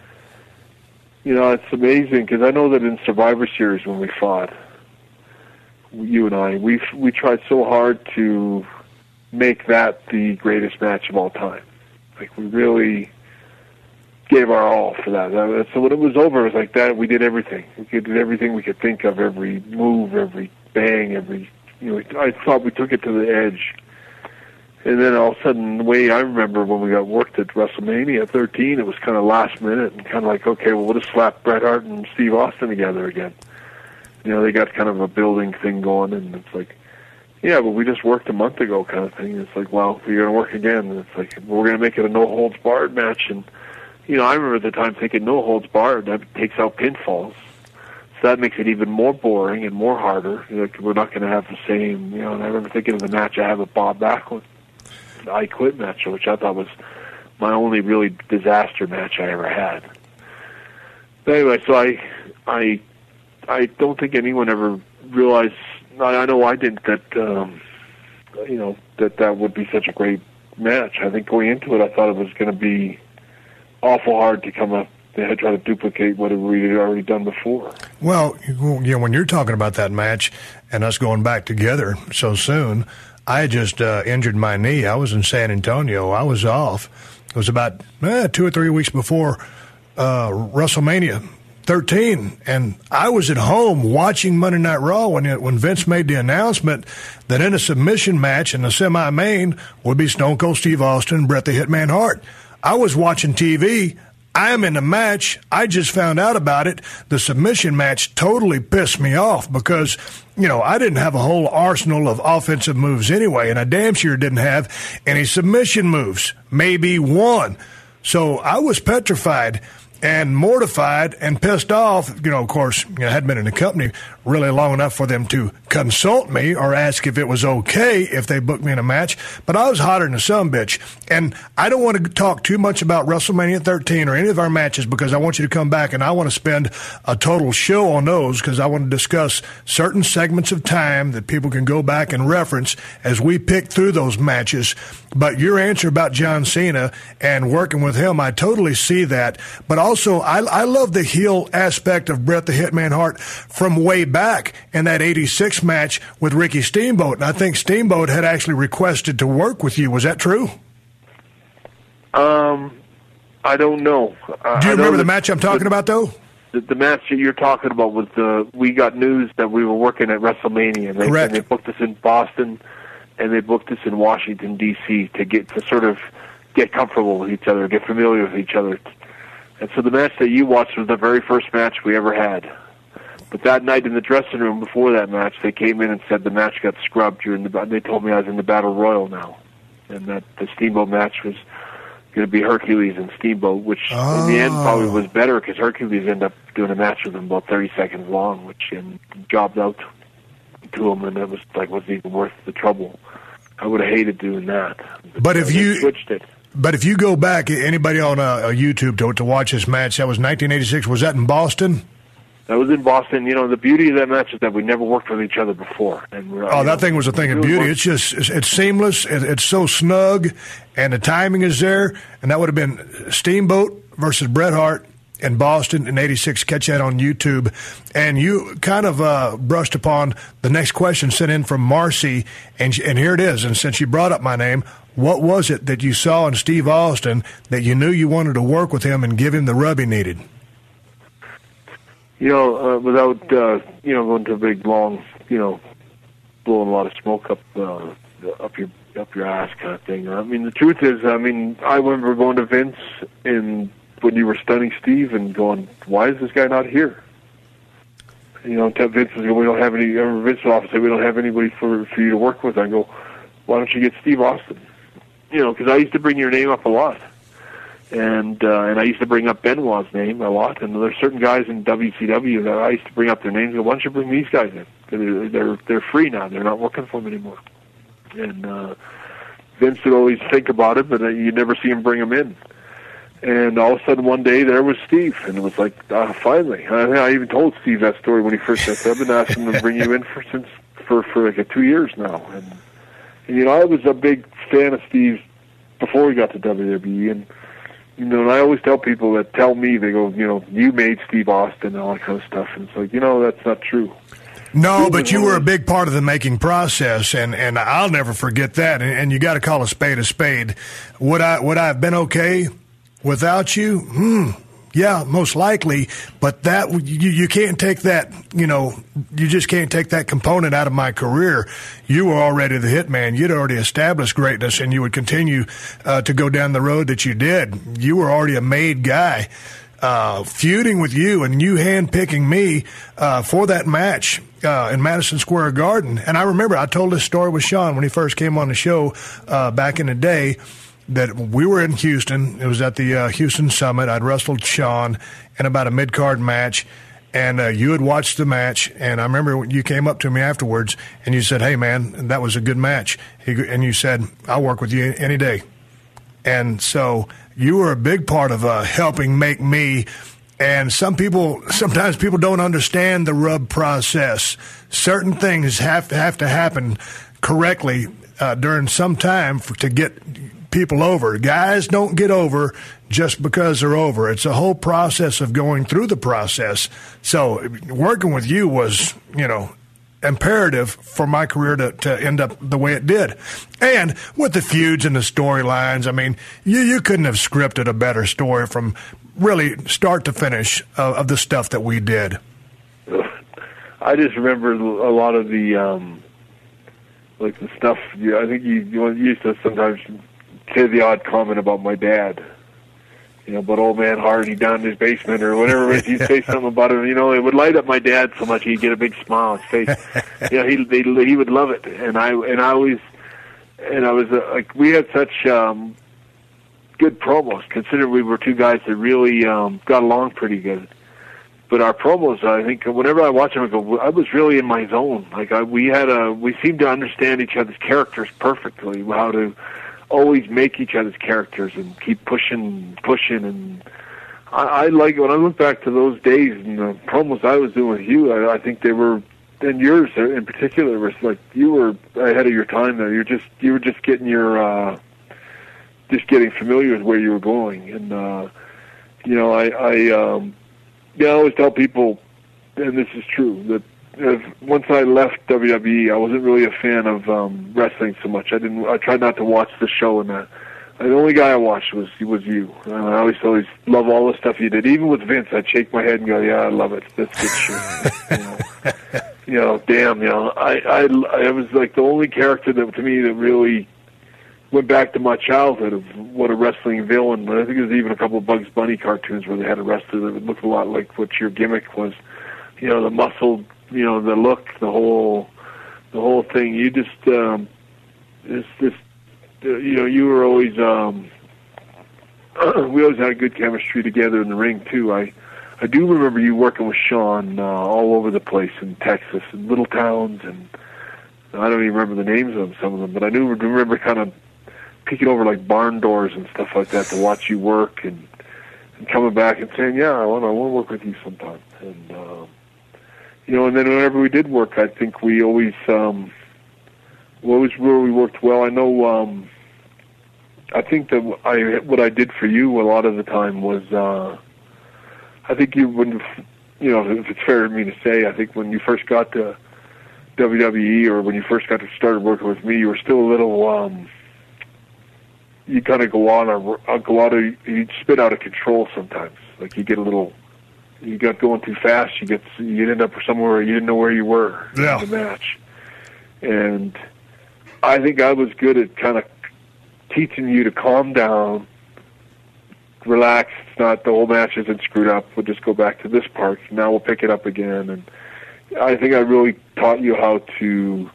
S5: you know, it's amazing, because I know that in Survivor Series when we fought, you and I, we we tried so hard to make that the greatest match of all time. Like, we really gave our all for that. So when it was over, it was like that. We did everything. We did everything we could think of, every move, every bang, every, you know, I thought we took it to the edge. And then all of a sudden, the way I remember when we got worked at WrestleMania thirteen, it was kind of last minute and kind of like, okay, well, we'll just slap Bret Hart and Steve Austin together again. You know, they got kind of a building thing going, and it's like, yeah, but we just worked a month ago kind of thing. It's like, well, you're going to work again. And it's like, we're going to make it a no-holds-barred match. And, you know, I remember at the time thinking no-holds-barred, that takes out pinfalls. So that makes it even more boring and more harder. You know, we're not going to have the same, you know, and I remember thinking of the match I had with Bob Backlund, the I Quit match, which I thought was my only really disaster match I ever had. But anyway, so I, I, I don't think anyone ever realized, I know I didn't, that, um, you know, that that would be such a great match. I think going into it, I thought it was going to be awful hard to come up and try to duplicate what we had already done before.
S6: Well, you know, when you're talking about that match and us going back together so soon, I just uh, injured my knee. I was in San Antonio. I was off. It was about eh, two or three weeks before uh, WrestleMania thirteen, and I was at home watching Monday Night Raw when it, when Vince made the announcement that in a submission match in the semi-main would be Stone Cold Steve Austin and Bret the Hitman Hart. I was watching T V. I am in the match. I just found out about it. The submission match totally pissed me off because, you know, I didn't have a whole arsenal of offensive moves anyway, and I damn sure didn't have any submission moves, maybe one. So I was petrified and mortified and pissed off. You know, of course, you know, I hadn't been in the company really long enough for them to consult me or ask if it was okay if they booked me in a match. But I was hotter than a sumbitch. And I don't want to talk too much about WrestleMania thirteen or any of our matches because I want you to come back and I want to spend a total show on those because I want to discuss certain segments of time that people can go back and reference as we pick through those matches. But your answer about John Cena and working with him, I totally see that. But also, I, I love the heel aspect of Bret the Hitman Hart from way back in that eighty-six match with Ricky Steamboat. And I think Steamboat had actually requested to work with you. Was that true?
S5: Um, I don't know.
S6: Do you remember the match I'm talking about, though?
S5: The, the match that you're talking about was the, we got news that we were working at WrestleMania. And they,
S6: Correct.
S5: And they booked us in Boston, and they booked us in Washington, D C to get to sort of get comfortable with each other, get familiar with each other. And so the match that you watched was the very first match we ever had. But that night in the dressing room before that match, they came in and said the match got scrubbed. You're in the, they told me I was in the Battle Royal now, and that the Steamboat match was going to be Hercules and Steamboat, which oh. in the end probably was better because Hercules ended up doing a match with them about thirty seconds long, which and jobbed out to him, and it was like wasn't even worth the trouble. I would have hated doing that. But,
S6: but if you
S5: switched it.
S6: But if you go back, anybody on uh, YouTube to to watch this match, that was nineteen eighty-six. Was that in Boston?
S5: That was in Boston. You know, the beauty of that match is that we never worked with each other before. And we're,
S6: oh, that
S5: know,
S6: thing was a thing of
S5: really
S6: beauty.
S5: worked.
S6: It's just, it's, it's seamless. It, it's so snug, and the timing is there. And that would have been Steamboat versus Bret Hart in Boston in eighty-six. Catch that on YouTube. And you kind of uh, brushed upon the next question sent in from Marcy, and, and here it is. And since you brought up my name, what was it that you saw in Steve Austin that you knew you wanted to work with him and give him the rub he needed?
S5: You know, uh, without, uh, you know, going to a big, long, you know, blowing a lot of smoke up uh, up your up your ass kind of thing. I mean, the truth is, I mean, I remember going to Vince in, when you were stunning Steve and going, why is this guy not here? You know, Vince was going, we don't have any, Vince's office said, we don't have anybody for, for you to work with. I go, why don't you get Steve Austin? You know, because I used to bring your name up a lot. And uh, and I used to bring up Benoit's name a lot, and there's certain guys in W C W that I used to bring up their names and go, why don't you bring these guys in? They're, they're, they're free now. They're not working for them anymore. And uh, Vince would always think about it, but uh, you'd never see him bring them in. And all of a sudden one day there was Steve, and it was like, ah, finally. I, I even told Steve that story when he first said, I've been asking him to bring you in for since for, for like a two years now. And, and, you know, I was a big fan of Steve before he got to W W E, and you know, and I always tell people that tell me, they go, you know, you made Steve Austin and all that kind of stuff. And it's like, you know, that's not true.
S6: No, but you were a big part of the making process, and, and I'll never forget that. And, and you got to call a spade a spade. Would I would I have been okay without you? Hmm. Yeah, most likely. But that you, you can't take that, you know, you just can't take that component out of my career. You were already the hitman. You'd already established greatness, and you would continue uh, to go down the road that you did. You were already a made guy. uh, feuding with you and you handpicking me uh, for that match uh, in Madison Square Garden. And I remember I told this story with Sean when he first came on the show uh, back in the day, that we were in Houston. It was at the uh, Houston Summit. I'd wrestled Sean in about a mid-card match, and uh, you had watched the match. And I remember when you came up to me afterwards, and you said, "Hey, man, that was a good match." He, and you said, "I'll work with you any day." And so you were a big part of uh, helping make me. And some people, sometimes people don't understand the rub process. Certain things have to have to happen correctly uh, during some time for, to get people over. Guys don't get over just because they're over. It's a whole process of going through the process. So working with you was, you know, imperative for my career to, to end up the way it did. And with the feuds and the storylines, I mean, you, you couldn't have scripted a better story from really start to finish of, of the stuff that we did.
S5: I just remember a lot of the, um, like the stuff, you, I think you, you used to sometimes say the odd comment about my dad, you know, about old man Hardy down in his basement or whatever. If you'd say something about him, you know, it would light up my dad so much he'd get a big smile on his face. You know, he they, he would love it, and I and I always and I was uh, like, we had such um, good promos, considering we were two guys that really um, got along pretty good. But our promos, I think, whenever I watch them, I go, I was really in my zone. Like I, we had a, we seemed to understand each other's characters perfectly, how to always make each other's characters and keep pushing, pushing. And I, I like, when I look back to those days and the promos I was doing with you, I, I think they were, and yours in particular, was like you were ahead of your time there. You're just, you were just getting your, uh, just getting familiar with where you were going. And, uh, you know, I, I, um, yeah, I always tell people, and this is true, that if, once I left W W E, I wasn't really a fan of um, wrestling so much. I didn't. I tried not to watch the show and that. The only guy I watched was was you. And I always always love all the stuff you did. Even with Vince, I'd shake my head and go, "Yeah, I love it. That's good shit." you, know, you know, damn. You know, I I I was like the only character that to me that really went back to my childhood of what a wrestling villain. But I think there's even a couple of Bugs Bunny cartoons where they had a wrestler that looked a lot like what your gimmick was. You know, the muscle. You know, the look, the whole, the whole thing. You just, um, it's just, uh, you know, you were always, um, we always had a good chemistry together in the ring too. I, I do remember you working with Sean uh, all over the place in Texas, in little towns, and I don't even remember the names of some of them, but I do remember kind of peeking over like barn doors and stuff like that to watch you work, and, and coming back and saying, "Yeah, I want, I want to work with you sometime." And um, you know, and then whenever we did work, I think we always, um, always where we worked well. I know, um, I think that I, what I did for you a lot of the time was, uh, I think you, when, you know, if it's fair to me to say, I think when you first got to W W E or when you first got to started working with me, you were still a little, um, you kind of go on or go out of, you'd spit out of control sometimes. Like you get a little. You got going too fast. You get you end up somewhere where you didn't know where you were
S6: yeah.
S5: in the match. And I think I was good at kind of teaching you to calm down, relax. It's not the whole match isn't screwed up. We'll just go back to this part. Now we'll pick it up again. And I think I really taught you how to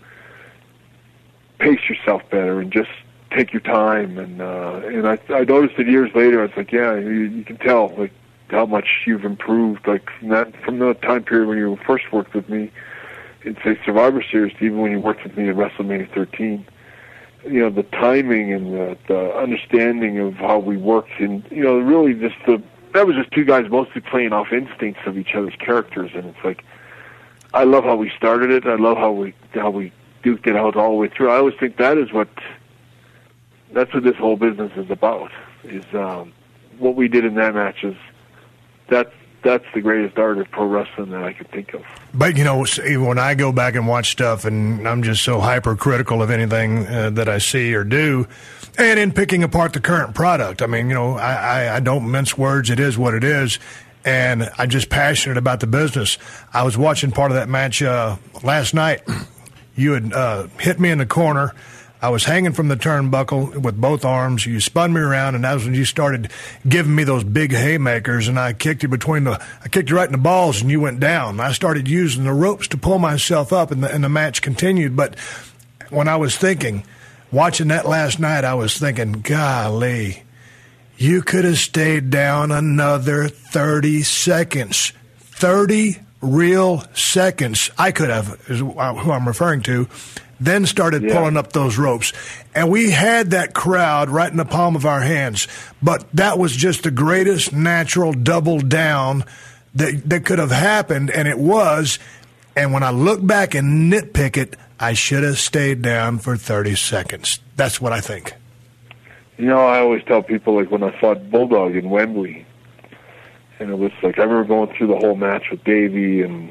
S5: pace yourself better and just take your time. And uh, and I I noticed it years later. I was like, yeah, you, you can tell like. how much you've improved, like from that from the time period when you first worked with me in, say, Survivor Series, to even when you worked with me at WrestleMania thirteen. You know, the timing and the, the understanding of how we worked, and you know, really just the that was just two guys mostly playing off instincts of each other's characters, and it's like I love how we started it. I love how we how we duked it out all the way through. I always think that is what that's what this whole business is about. Is um, what we did in that match is. That's that's the greatest art of pro wrestling that I could think of.
S6: But, you know, when I go back and watch stuff, and I'm just so hypercritical of anything uh, that I see or do, and in picking apart the current product, I mean, you know, I, I, I don't mince words. It is what it is, and I'm just passionate about the business. I was watching part of that match uh, last night. You had uh, hit me in the corner. I was hanging from the turnbuckle with both arms. You spun me around, and that was when you started giving me those big haymakers, and I kicked you between the, I kicked you right in the balls, and you went down. I started using the ropes to pull myself up, and the, and the match continued. But when I was thinking, watching that last night, I was thinking, golly, you could have stayed down another thirty seconds. thirty real seconds. I could have, is who I'm referring to, then started
S5: yeah.
S6: pulling up those ropes. And we had that crowd right in the palm of our hands. But that was just the greatest natural double down that, that could have happened, and it was. And when I look back and nitpick it, I should have stayed down for thirty seconds. That's what I think.
S5: You know, I always tell people, like when I fought Bulldog in Wembley, and it was like, I remember going through the whole match with Davey, and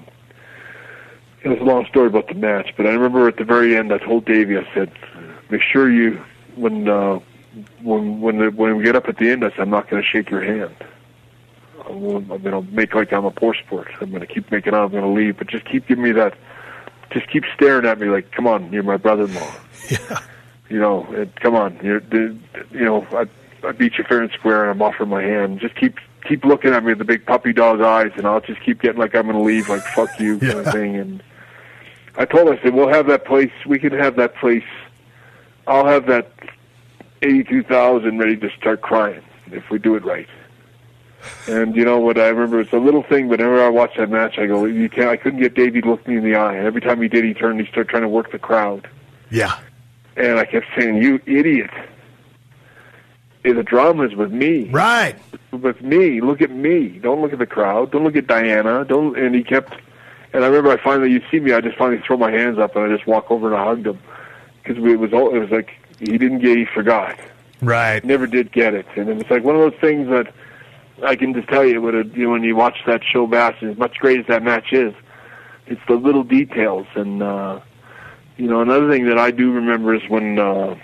S5: it was a long story about the match, but I remember at the very end, I told Davey, I said, make sure you, when uh, when when, the, when we get up at the end, I said, I'm not going to shake your hand. I'm going to make like I'm a poor sport. I'm going to keep making out I'm going to leave, but just keep giving me that, just keep staring at me like, come on, you're my brother-in-law.
S6: Yeah.
S5: You know, it, come on, you're, the, you know, I, I beat you fair and square, and I'm offering my hand. Just keep keep looking at me with the big puppy dog eyes, and I'll just keep getting like I'm going to leave, like fuck you kind
S6: yeah.
S5: of thing. And I told her, I said, we'll have that place. We can have that place. I'll have that eighty-two thousand ready to start crying if we do it right. And you know what? I remember it's a little thing, but whenever I watched that match, I go, you can't. I couldn't get Davey to look me in the eye. And every time he did, he turned. He started trying to work the crowd.
S6: Yeah.
S5: And I kept saying, "You idiot! The drama's with me,
S6: right?
S5: With me. Look at me. Don't look at the crowd. Don't look at Diana. Don't." And he kept. And I remember, I finally, you see me, I just finally throw my hands up and I just walk over and I hugged him because it was all. It was like he didn't get. He forgot.
S6: Right.
S5: He never did get it, and it was like one of those things that I can just tell you, when, it, you know, when you watch that show, Bass, as much great as that match is, it's the little details. And uh, you know, another thing that I do remember is when, uh,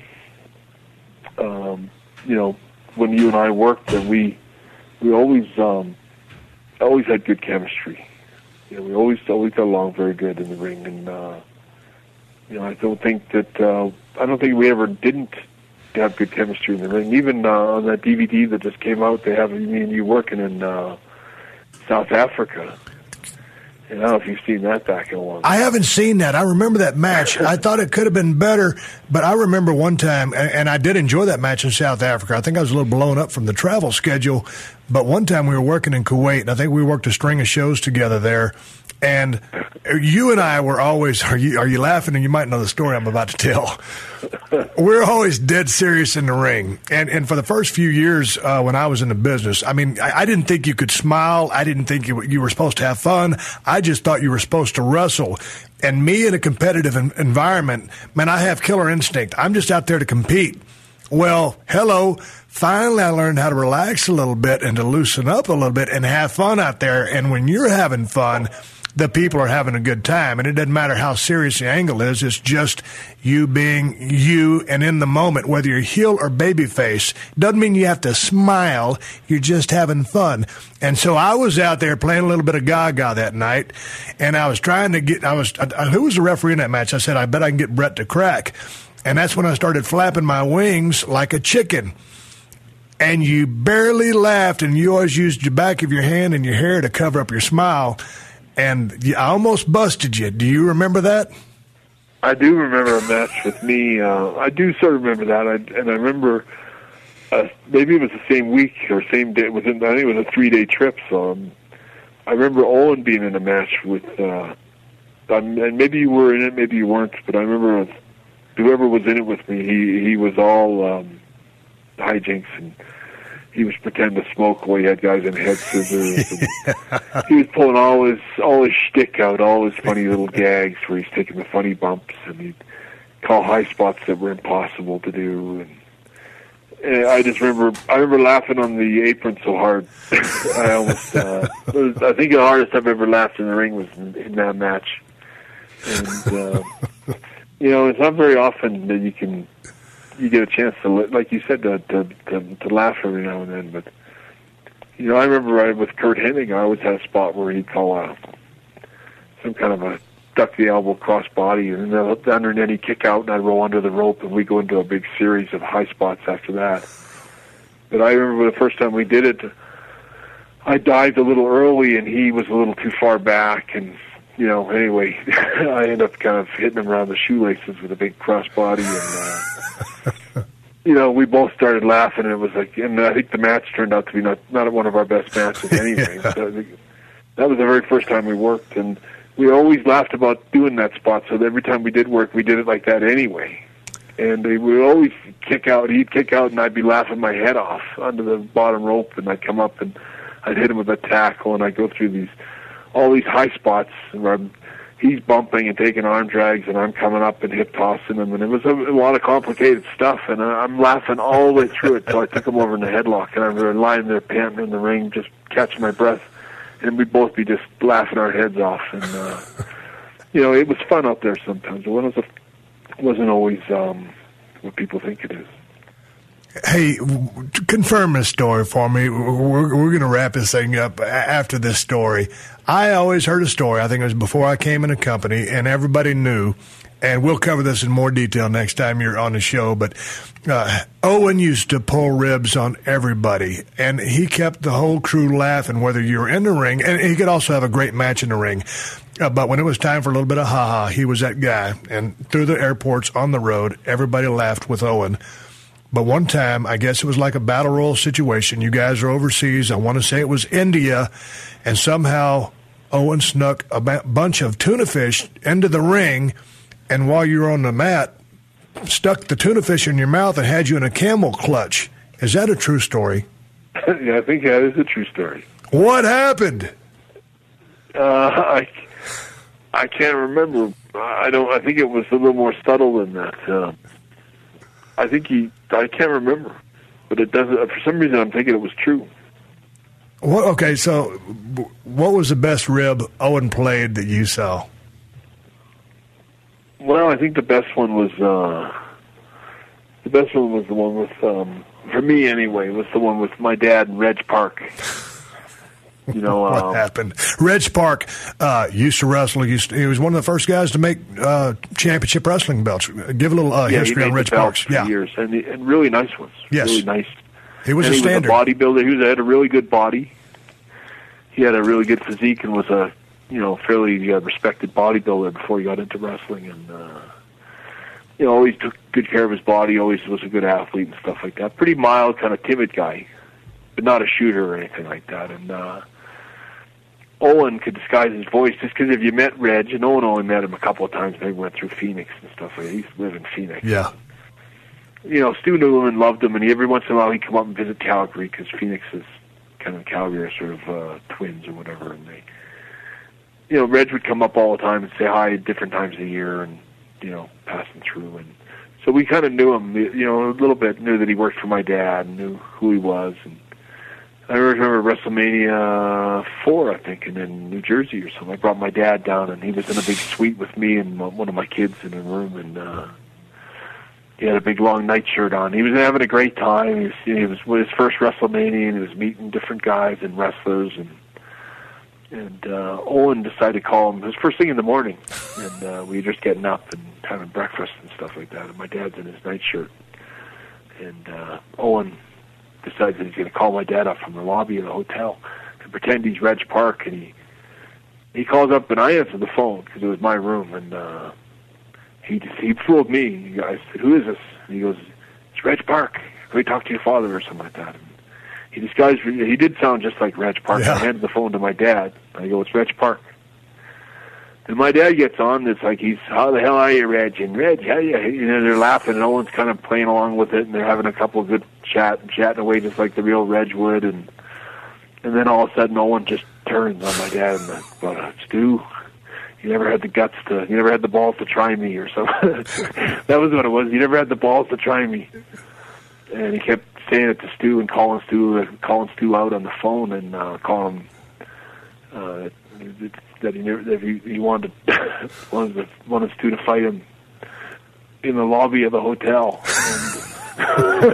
S5: um, you know, when you and I worked, that we we always um, always had good chemistry. You know, we always always got along very good in the ring, and uh, you know, I don't think that uh, I don't think we ever didn't have good chemistry in the ring. Even uh, on that D V D that just came out, they have me and you working in uh, South Africa. And I don't know if you've seen that back in a while.
S6: I haven't seen that. I remember that match. I thought it could have been better, but I remember one time, and I did enjoy that match in South Africa. I think I was a little blown up from the travel schedule, but one time we were working in Kuwait, and I think we worked a string of shows together there. And you and I were always, are you, are you laughing? And you might know the story I'm about to tell. We're always dead serious in the ring. And and for the first few years uh, when I was in the business, I mean, I, I didn't think you could smile. I didn't think you, you were supposed to have fun. I just thought you were supposed to wrestle. And me in a competitive en- environment, man, I have killer instinct. I'm just out there to compete. Well, hello. Finally, I learned how to relax a little bit and to loosen up a little bit and have fun out there. And when you're having fun, the people are having a good time, and it doesn't matter how serious the angle is. It's just you being you and in the moment, whether you're heel or babyface. Doesn't mean you have to smile. You're just having fun. And so I was out there playing a little bit of Gaga that night, and I was trying to get, I was, I, who was the referee in that match? I said, I bet I can get Brett to crack. And that's when I started flapping my wings like a chicken. And you barely laughed, and you always used the back of your hand and your hair to cover up your smile. And I almost busted you. Do you remember that?
S5: I do remember a match with me. Uh, I do sort of remember that. I, and I remember uh, maybe it was the same week or same day. Within, I think it was a three-day trip. So um, I remember Owen being in a match with, uh, um, and maybe you were in it, maybe you weren't, but I remember whoever was in it with me, he, he was all um, hijinks, and he was pretending to smoke while he had guys in head scissors. And he was pulling all his all his shtick out, all his funny little gags where he's taking the funny bumps, and he'd call high spots that were impossible to do. And, and I just remember, I remember laughing on the apron so hard. I almost, uh, it was, I think the hardest I've ever laughed in the ring was in, in that match. And uh, you know, it's not very often that you can. You get a chance to, like you said, to, to to to laugh every now and then. But you know, I remember I, with Kurt Hennig, I always had a spot where he'd call a, some kind of a duck the elbow cross body, and then under, and then he'd kick out, and I'd roll under the rope, and we go into a big series of high spots after that. But I remember the first time we did it, I dived a little early, and he was a little too far back, and, you know, anyway, I ended up kind of hitting him around the shoelaces with a big cross body, and, uh, you know, we both started laughing, and it was like, and I think the match turned out to be not, not one of our best matches anyway.
S6: Yeah.
S5: So that was the very first time we worked, and we always laughed about doing that spot, so that every time we did work, we did it like that anyway. And we would always kick out, he'd kick out, and I'd be laughing my head off under the bottom rope, and I'd come up, and I'd hit him with a tackle, and I'd go through these, all these high spots where I'm, he's bumping and taking arm drags, and I'm coming up and hip tossing him, and it was a, a lot of complicated stuff, and I'm laughing all the way through it, so I took him over in the headlock, and I was lying there panting in the ring, just catching my breath, and we'd both be just laughing our heads off, and, uh, you know, it was fun out there sometimes. It wasn't, it wasn't always um, what people think it is.
S6: Hey, confirm this story for me. We're, we're going to wrap this thing up after this story. I always heard a story, I think it was before I came in the company, and everybody knew, and we'll cover this in more detail next time you're on the show, but uh, Owen used to pull ribs on everybody, and he kept the whole crew laughing, whether you were in the ring, and he could also have a great match in the ring. Uh, but when it was time for a little bit of ha-ha, he was that guy, and through the airports, on the road, everybody laughed with Owen. But one time, I guess it was like a battle royal situation. You guys are overseas. I want to say it was India. And somehow Owen snuck a b- bunch of tuna fish into the ring. And while you were on the mat, stuck the tuna fish in your mouth and had you in a camel clutch. Is that a true story?
S5: Yeah, I think that is a true story.
S6: What happened?
S5: Uh, I, I can't remember. I don't. I think it was a little more subtle than that. Uh, I think he. I can't remember, but it doesn't. For some reason, I'm thinking it was true.
S6: What, okay, so what was the best rib Owen played that you saw?
S5: Well, I think the best one was uh, the best one was the one with um, for me anyway. Was the one with my dad and Reg Park. You know
S6: what
S5: um,
S6: happened? Reg Park uh, used to wrestle. He, used to, he was one of the first guys to make uh, championship wrestling belts. Give a little uh,
S5: yeah,
S6: history on Reg Park.
S5: Yeah, years and, and really nice ones.
S6: Yes,
S5: really nice.
S6: He was
S5: and
S6: a
S5: he
S6: standard.
S5: Was a bodybuilder. He was, had a really good body. He had a really good physique and was a you know fairly uh, respected bodybuilder before he got into wrestling. And uh, you know, always took good care of his body. Always was a good athlete and stuff like that. Pretty mild, kind of timid guy, but not a shooter or anything like that. And uh, Owen could disguise his voice just because if you met Reg, and Owen only met him a couple of times, they went through Phoenix and stuff like that. He used to live in Phoenix.
S6: Yeah.
S5: You know, Stu knew him and loved him, and he, every once in a while he'd come up and visit Calgary because Phoenix is kind of Calgary are sort of uh, twins or whatever. And they, you know, Reg would come up all the time and say hi at different times of the year and, you know, passing through. And so we kind of knew him, you know, a little bit, knew that he worked for my dad and knew who he was. And I remember WrestleMania four, I think, and in New Jersey or something. I brought my dad down, and he was in a big suite with me and one of my kids in a room, and uh, he had a big long nightshirt on. He was having a great time. He was, he was with his first WrestleMania, and he was meeting different guys and wrestlers, and and uh, Owen decided to call him. It was first thing in the morning, and uh, we were just getting up and having breakfast and stuff like that, and my dad's in his nightshirt, and uh, Owen decides that he's going to call my dad up from the lobby of the hotel and pretend he's Reg Park, and he he calls up, and I answer the phone because it was my room, and uh, he just, he fooled me. I said, "Who is this?" And he goes, "It's Reg Park. Can we talk to your father or something like that?" And he disguised. He did sound just like Reg Park.
S6: Yeah.
S5: I handed the phone to my dad. I go, "It's Reg Park." And my dad gets on. It's like he's, "How the hell are you, Reg?" And Reg, how you? You know, they're laughing, and Owen's kind of playing along with it, and they're having a couple of good chat, chatting away just like the real Reg would. And and then all of a sudden, Owen just turns on my dad and the, well, Stu, you never had the guts to, you never had the balls to try me, or something. That was what it was. You never had the balls to try me. And he kept saying it to Stu and calling Stu, calling Stu out on the phone and uh, calling him. Uh, that he never, that he, he wanted to, wanted to, wanted Stu to fight him in the lobby of the hotel. And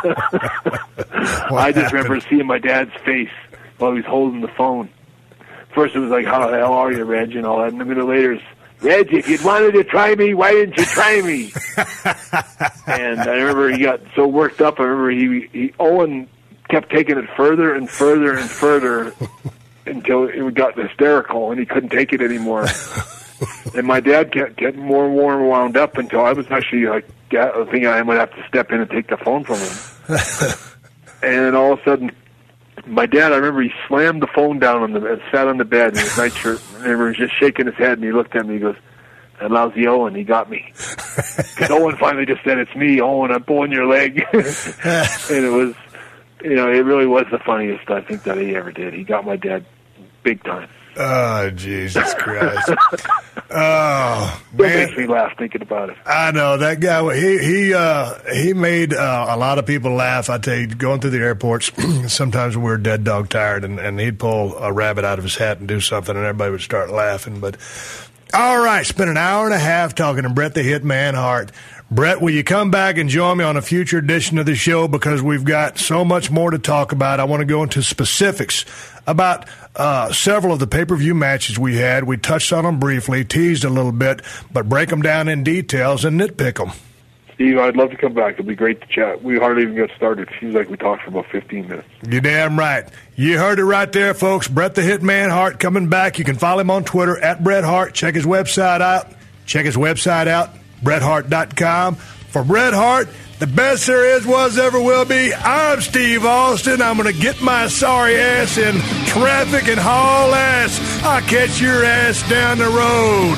S5: I just remember seeing my dad's face while he was holding the phone. First it was like, "How the hell are you, Reg?" and all that. And a minute later, Reg, if you'd wanted to try me, why didn't you try me? And I remember he got so worked up. I remember he, he Owen kept taking it further and further and further until it got hysterical and he couldn't take it anymore. And my dad kept getting more and more wound up until I was actually like, I think I might have to step in and take the phone from him. And then all of a sudden, my dad, I remember he slammed the phone down on the and sat on the bed in his nightshirt. I remember he was just shaking his head, and he looked at me. He goes, "That lousy Owen, he got me." Because Owen finally just said, "It's me, Owen. I'm pulling your leg." And it was, you know, it really was the funniest I think that he ever did. He got my dad big time.
S6: Oh, Jesus Christ. Oh,
S5: It
S6: man.
S5: makes me laugh thinking about it.
S6: I know that guy. He he uh, he made uh, a lot of people laugh. I tell you, going through the airports, sometimes we were dead dog tired, and, and he'd pull a rabbit out of his hat and do something, and everybody would start laughing. But all right, spent an hour and a half talking to Bret the Hitman Hart. Bret, will you come back and join me on a future edition of the show, because we've got so much more to talk about. I want to go into specifics about uh, several of the pay-per-view matches we had. We touched on them briefly, teased a little bit, but break them down in details and nitpick them.
S5: Steve, I'd love to come back. It'd be great to chat. We hardly even got started. It seems like we talked for about fifteen minutes.
S6: You're damn right. You heard it right there, folks. Bret the Hitman Hart coming back. You can follow him on Twitter, at Bret Hart. Check his website out. Check his website out, Bret Hart dot com. For Bret Hart, the best there is, was, ever will be, I'm Steve Austin. I'm going to get my sorry ass in traffic and haul ass. I'll catch your ass down the road.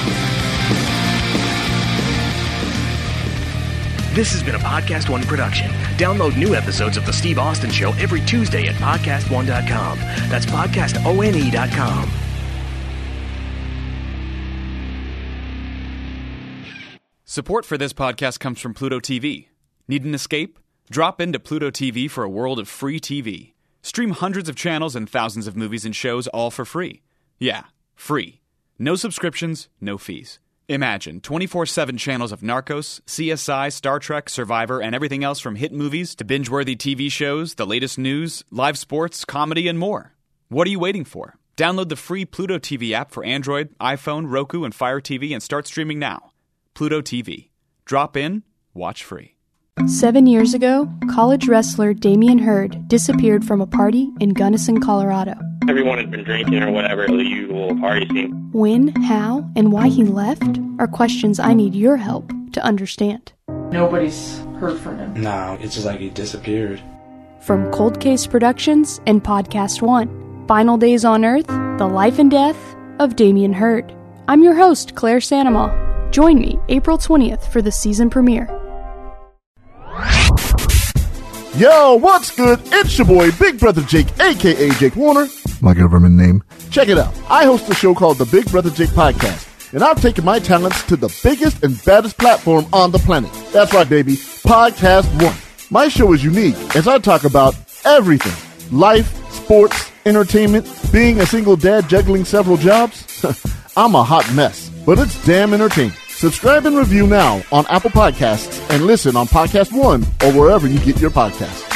S3: This has been a Podcast One production. Download new episodes of The Steve Austin Show every Tuesday at podcast one dot com. That's podcast one dot com.
S7: Support for this podcast comes from Pluto T V. Need an escape? Drop into Pluto T V for a world of free T V. Stream hundreds of channels and thousands of movies and shows all for free. Yeah, free. No subscriptions, no fees. Imagine twenty-four seven channels of Narcos, C S I, Star Trek, Survivor, and everything else from hit movies to binge-worthy T V shows, the latest news, live sports, comedy, and more. What are you waiting for? Download the free Pluto T V app for Android, iPhone, Roku, and Fire T V and start streaming now. Pluto T V. Drop in, watch free.
S8: Seven years ago, college wrestler Damian Hurd disappeared from a party in Gunnison, Colorado.
S9: Everyone had been drinking or whatever, the usual party scene.
S8: When, how, and why he left are questions I need your help to understand.
S10: Nobody's heard from him.
S11: No, it's just like he disappeared.
S8: From Cold Case Productions and Podcast One, Final Days on Earth, The Life and Death of Damian Hurd. I'm your host, Claire Sandomal. Join me April twentieth for the season premiere.
S12: Yo, what's good? It's your boy, Big Brother Jake, a k a. Jake Warner. My government name. Check it out. I host a show called the Big Brother Jake Podcast, and I've taken my talents to the biggest and baddest platform on the planet. That's right, baby. Podcast One. My show is unique as I talk about everything. Life, sports, entertainment, being a single dad juggling several jobs. I'm a hot mess, but it's damn entertaining. Subscribe and review now on Apple Podcasts and listen on Podcast One or wherever you get your podcasts.